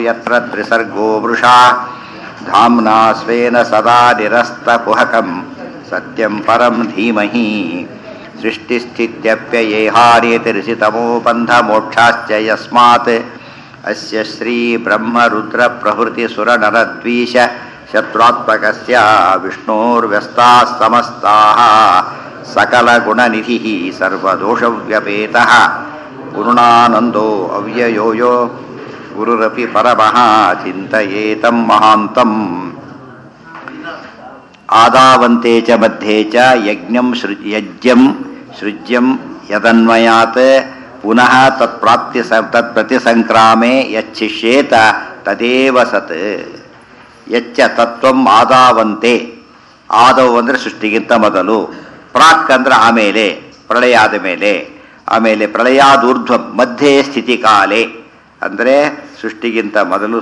यत्र त्रिसर्गो वृषा धाम्ना स्वेन सदा निरस्तकुहकं सत्यं परं धीमहि सृष्टिस्थित्यप्ययेहार्यतिर्षितमो बन्धमोक्षाश्च यस्मात् अस्य श्रीब्रह्मरुद्रप्रभृतिसुरनरद्वीष शत्रुत्मकस्य विष्णोर्व्यस्ताः समस्ताः सकलगुणनिधिः सर्वदोषव्यपेतः पूर्णानन्दो अव्ययो यो गुरुरपि परमः चिन्तयेतं महान्तम् आदावन्ते च मध्ये च यज्ञं सृज्यं यदन्वयात् पुनः तत्प्रतिसंक्रामे यच्छिष्येत तदेव सत् यच्च तत्वम् ಆದಾವಂತೆ ಆದವು ಅಂದರೆ ಸೃಷ್ಟಿಗಿಂತ ಮೊದಲು ಪ್ರಾಕ್ ಅಂದ್ರೆ ಆಮೇಲೆ ಪ್ರಳಯ ಆದ ಮೇಲೆ ಆಮೇಲೆ ಪ್ರಳಯಾದೂರ್ಧ್ವ ಮಧ್ಯೆ ಸ್ಥಿತಿಕಾಲೆ ಅಂದರೆ ಸೃಷ್ಟಿಗಿಂತ ಮೊದಲು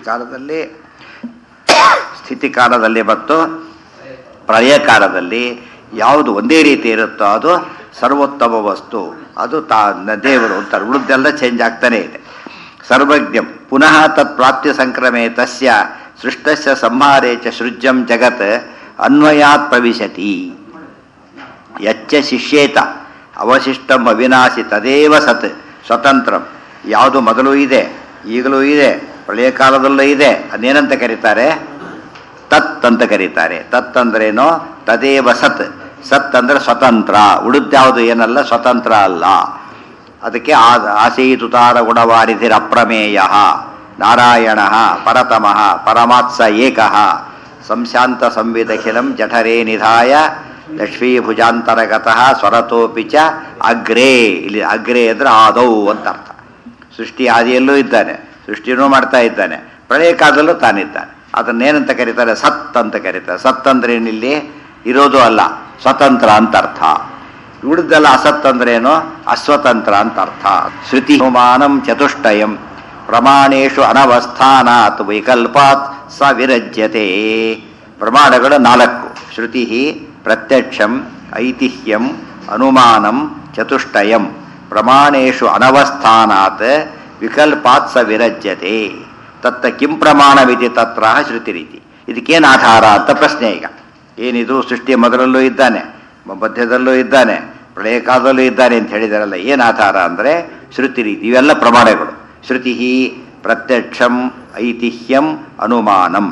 ಸ್ಥಿತಿಕಾಲದಲ್ಲಿ ಮತ್ತು ಪ್ರಳಯ ಕಾಲದಲ್ಲಿ ಯಾವುದು ಒಂದೇ ರೀತಿ ಇರುತ್ತೋ ಅದು ಸರ್ವೋತ್ತಮ ವಸ್ತು, ಅದು ದೇವರು ಅಂತಾರೆ. ಉಳಿದೆಲ್ಲ ಚೇಂಜ್ ಆಗ್ತಾನೆ ಇದೆ. ಸರ್ವಜ್ಞಂ ಪುನಃ ತತ್ ಪ್ರಾಪ್ತಿ ಸಂಕ್ರಮೆ ತಸ್ಯ ಸೃಷ್ಟಸ್ಯ ಸಂಹಾರೇ ಚ ಸೃಜ್ಯಂ ಜಗತ್ ಅನ್ವಯಾತ್ ಪ್ರವಿಶತಿ ಯಚ್ಚ ಶಿಷ್ಯೇತ ಅವಶಿಷ್ಟಂ ಅವಿನಾಶಿ ತದೇವ ಸತ್ ಸ್ವತಂತ್ರಂ. ಯಾವುದು ಮೊದಲು ಇದೆ, ಈಗಲೂ ಇದೆ, ಪ್ರಳಯ ಕಾಲದಲ್ಲೂ ಇದೆ, ಅದೇನಂತ ಕರೀತಾರೆ? ತತ್ ಅಂತ ಕರೀತಾರೆ. ತತ್ ಅಂದ್ರೇನೋ ತದೇವ ಸತ್. ಸತ್ ಅಂದ್ರೆ ಸ್ವತಂತ್ರ, ಉಳಿದ್ಯಾವುದು ಏನಲ್ಲ, ಸ್ವತಂತ್ರ ಅಲ್ಲ. ಅದಕ್ಕೆ ಆಸೀತುತಾರ ಗುಣವಾರಿಧಿರಪ್ರಮೇಯ ನಾರಾಯಣ ಪರತಮಃ ಪರಮಾತ್ಸ ಏಕಃ ಸಂಶಾಂತ ಸಂವಿದಖಿಲಂ ಜಠರೇ ನಿಧಾಯ ಲಕ್ಷ್ಮೀಭುಜಾಂತರಗತಃ ಸ್ವರತೋಪಿ ಚ ಅಗ್ರೇ. ಇಲ್ಲಿ ಅಗ್ರೇ ಅಂದ್ರೆ ಆದೌ ಅಂತ ಅರ್ಥ. ಸೃಷ್ಟಿ ಆದಿಯಲ್ಲೂ ಇದ್ದಾನೆ, ಸೃಷ್ಟಿನೂ ಮಾಡ್ತಾ ಇದ್ದಾನೆ, ಪ್ರಳಯ ಕಾಲದಲ್ಲೂ ತಾನಿದ್ದಾನೆ. ಅದನ್ನೇನಂತ ಕರೀತಾರೆ? ಸತ್ ಅಂತ ಕರೀತಾರೆ. ಸತ್ ಅಂದ್ರೆ ಏನಿಲ್ಲಿ ಇರೋದು ಅಲ್ಲ, ಸ್ವತಂತ್ರ ಅಂತ ಅರ್ಥ. ಉಳಿದೆಲ್ಲ ಅಸತ್ ಅಂದ್ರೇನು? ಅಸ್ವತಂತ್ರ ಅಂತ ಅರ್ಥ. ಶ್ರುತಿ ಮಾನಂ ಚತುಷ್ಟಯಂ ಪ್ರಮಾಣೇಶು ಅನವಸ್ಥಾನಾತ್ ವೈಕಲ್ಪಾತ್ ಸ ವಿರಜ್ಯತೆ. ಪ್ರಮಾಣಗಳು 4: ಶ್ರುತಿ, ಪ್ರತ್ಯಕ್ಷಂ, ಐತಿಹ್ಯಂ, ಅನುಮಾನಂ, ಚತುಷ್ಟಯಂ. ಪ್ರಮಾಣೇಶು ಅನವಸ್ಥಾನಾತ್ ವಿಕಲ್ಪಾತ್ ಸ ವಿರಜ್ಯತೆ. ತತ್ತ ಕಿಂ ಪ್ರಮಾಣವಿತಿ ತತ್ರ ಶ್ರುತಿರೀತಿ. ಇದಕ್ಕೇನು ಆಧಾರ ಅಂತ ಪ್ರಶ್ನೆ. ಈಗ ಏನಿದು? ಸೃಷ್ಟಿ ಮೊದಲಲ್ಲೂ ಇದ್ದಾನೆ, ಮಧ್ಯದಲ್ಲೂ ಇದ್ದಾನೆ, ಪ್ರಳಯ ಕಾಲದಲ್ಲೂ ಇದ್ದಾನೆ ಅಂತ ಹೇಳಿದಾರಲ್ಲ, ಏನು ಆಧಾರ ಅಂದರೆ ಶ್ರುತಿ ರೀತಿ. ಇವೆಲ್ಲ ಪ್ರಮಾಣಗಳು. ಶ್ರುತಿ, ಪ್ರತ್ಯಕ್ಷಂ, ಐತಿಹ್ಯಂ, ಅನುಮಾನಂ.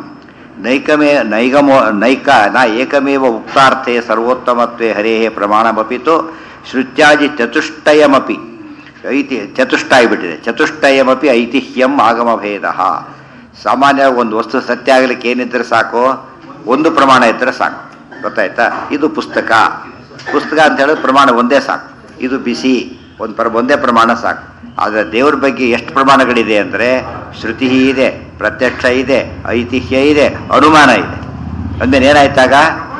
ಏಕಮೇವ ಉಕ್ತಾರ್ಥೆ ಸರ್ವೋತ್ತಮತ್ವೇ ಹರೇಹೇ ಪ್ರಮಾಣಮಪಿತು ಶ್ರುತ್ಯಾದಿ ಚತುಷ್ಟಯಮಪಿ ಚತುಷ್ಟಾಯಿಬಿಟ್ಟಿದೆ. ಚತುಷ್ಟಯಮಪಿ ಐತಿಹ್ಯಂ ಆಗಮಭೇದ. ಸಾಮಾನ್ಯವಾಗಿ ಒಂದು ವಸ್ತು ಸತ್ಯ ಆಗಲಿಕ್ಕೆ ಏನಿದ್ರೆ ಸಾಕು? ಒಂದು ಪ್ರಮಾಣ ಇದ್ದರೆ ಸಾಕು. ಗೊತ್ತಾಯ್ತಾ? ಇದು ಪುಸ್ತಕ ಅಂತ ಹೇಳಿದ್ರೆ ಪ್ರಮಾಣ ಒಂದೇ ಸಾಕು. ಇದು ಬಿಸಿ ಒಂದೇ ಪ್ರಮಾಣ ಸಾಕು. ಆದರೆ ದೇವ್ರ ಬಗ್ಗೆ ಎಷ್ಟು ಪ್ರಮಾಣಗಳಿದೆ ಅಂದರೆ ಶ್ರುತಿ ಇದೆ, ಪ್ರತ್ಯಕ್ಷ ಇದೆ, ಐತಿಹ್ಯ ಇದೆ, ಅನುಮಾನ ಇದೆ. ಅಂದೇನು ಏನಾಯ್ತಾಗ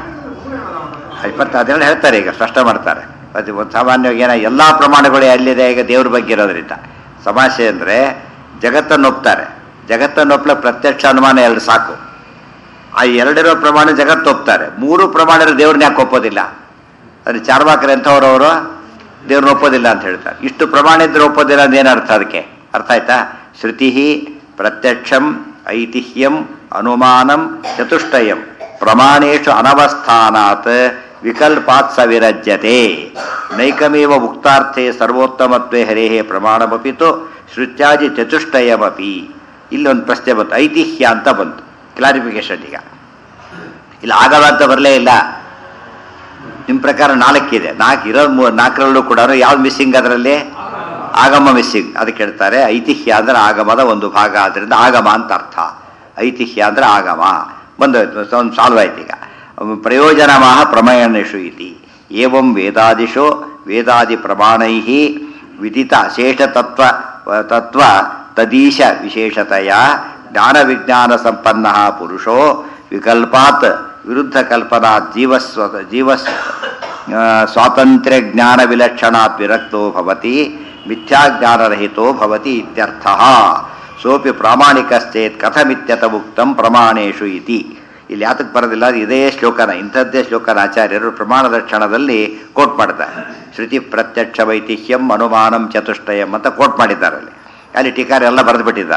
ಅದೆಲ್ಲ ಹೇಳ್ತಾರೆ, ಈಗ ಸ್ಪಷ್ಟ ಮಾಡ್ತಾರೆ. ಅದು ಸಾಮಾನ್ಯವಾಗಿ ಎಲ್ಲ ಪ್ರಮಾಣಗಳು ಅಲ್ಲಿದೆ ಈಗ ದೇವ್ರ ಬಗ್ಗೆ ಇರೋದ್ರಿಂದ. ಸಮಸ್ಯೆ ಅಂದರೆ ಜಗತ್ತನ್ನು ಒಪ್ತಾರೆ. ಜಗತ್ತನ್ನು ಒಪ್ಪಲ ಪ್ರತ್ಯಕ್ಷ ಅನುಮಾನ 2 ಸಾಕು. ಆ 2 ಪ್ರಮಾಣ ಜಗತ್ತು ಒಪ್ತಾರೆ. 3 ಪ್ರಮಾಣ ದೇವ್ರನ್ನ ಯಾಕೆ ಒಪ್ಪೋದಿಲ್ಲ? ಅದ್ರ ಚಾರ್ವಾಕರು ಎಂಥವ್ರವರು ದೇವ್ರನ್ನ ಒಪ್ಪೋದಿಲ್ಲ ಅಂತ ಹೇಳ್ತಾರೆ. ಇಷ್ಟು ಪ್ರಮಾಣ ಇದ್ರೆ ಒಪ್ಪೋದಿಲ್ಲ ಅಂತ ಏನರ್ಥ? ಅದಕ್ಕೆ ಅರ್ಥ ಆಯ್ತಾ? ಶ್ರುತಿ, ಪ್ರತ್ಯಕ್ಷಂ, ಐತಿಹ್ಯಂ, ಅನುಮಾನಂ, ಚತುಷ್ಟಯಂ. ಪ್ರಮಾಣೇಶು ಅನವಸ್ಥಾನಾತ್ ವಿಕಲ್ಪಾತ್ ಸ ವಿರಜ್ಯತೆ. ನೈಕಮೇವ ಉಕ್ತಾರ್ಥೆ ಸರ್ವೋತ್ತಮತ್ವೇ ಹರೇಹೇ ಪ್ರಮಾಣಮಪಿತು ಶ್ರುತ್ಯಾದಿ ಚತುಷ್ಟಯಮಪಿ. ಇಲ್ಲೊಂದು ಪ್ರಶ್ನೆ ಬಂತು, ಐತಿಹ್ಯ ಅಂತ ಬಂತು. ಕ್ಲಾರಿಫಿಕೇಶನ್. ಈಗ ಇಲ್ಲಿ ಆಗಲ್ಲ ಅಂತ ಬರಲೇ ಇಲ್ಲ. ನಿಮ್ಮ ಪ್ರಕಾರ 4 ಇದೆ. 4 ಇರೋದು 4ರಲ್ಲೂ ಕೂಡ ಯಾವ್ದು ಮಿಸ್ಸಿಂಗ್? ಅದರಲ್ಲಿ ಆಗಮ ಮಿಸ್ಸಿಂಗ್. ಅದಕ್ಕೆ ಹೇಳ್ತಾರೆ ಐತಿಹ್ಯ ಅಂದ್ರೆ ಆಗಮದ ಒಂದು ಭಾಗ, ಆದ್ದರಿಂದ ಆಗಮ ಅಂತ ಅರ್ಥ. ಐತಿಹ್ಯ ಅಂದ್ರೆ ಆಗಮ ಬಂದೋಯ್ತು, ಒಂದು ಸಾಲ್ವ್ ಆಯ್ತು. ಈಗ ಪ್ರಯೋಜನಮಾಹ ಪ್ರಮೇಯನೇಶು ಇತಿ ಏವಂ ವೇದಾದಿಶೋ ವೇದಾದಿ ಪ್ರಮಾಣೈ ವಿದಿತ ಅಶೇಷ ತತ್ವ ತದೀಶ ವಿಶೇಷತೆಯ ಜ್ಞಾನ ವಿಜ್ಞಾನ ಸಂಪನ್ನ ಪುರುಷೋ ವಿಕಲ್ಪಾತ್ ವಿರುದ್ಧ ಕಲ್ಪನಾ ಜೀವ ಸ್ವಾತಂತ್ರ್ಯ ಜ್ಞಾನ ವಿಲಕ್ಷಣಾತ್ ವಿರಕ್ತೋ ಭವತಿ ಮಿಥ್ಯಾಜ್ಞಾನರಹಿತೋ ಭವತಿ ಇತ್ಯರ್ಥಃ. ಸೋಪಿ ಪ್ರಾಮಾಣಿಕಶ್ಚೇತ್ ಕಥಮಿತ್ಯತ ಉಕ್ತಂ ಪ್ರಮಾಣೇಶು ಇತಿ. ಇಲ್ಲಿ ಯಾತಕ್ಕೆ ಬರೋದಿಲ್ಲ? ಇದೇ ಶ್ಲೋಕನ, ಇಂಥದ್ದೇ ಶ್ಲೋಕನ ಆಚಾರ್ಯರು ಪ್ರಮಾಣ ಲಕ್ಷಣದಲ್ಲಿ ಕೋಟ್ ಮಾಡ್ತಾರೆ. ಶ್ರುತಿ, ಪ್ರತ್ಯಕ್ಷ, ವೈತಿಹ್ಯಂ, ಅನುಮಾನಂ, ಚತುಷ್ಟಯಂ ಅಂತ ಕೋಟ್ ಮಾಡಿದ್ದಾರೆ. ಅಲ್ಲಿ ಟೀಕಾರ ಎಲ್ಲ ಬರೆದು ಬಿಟ್ಟಿದ್ದಾರೆ.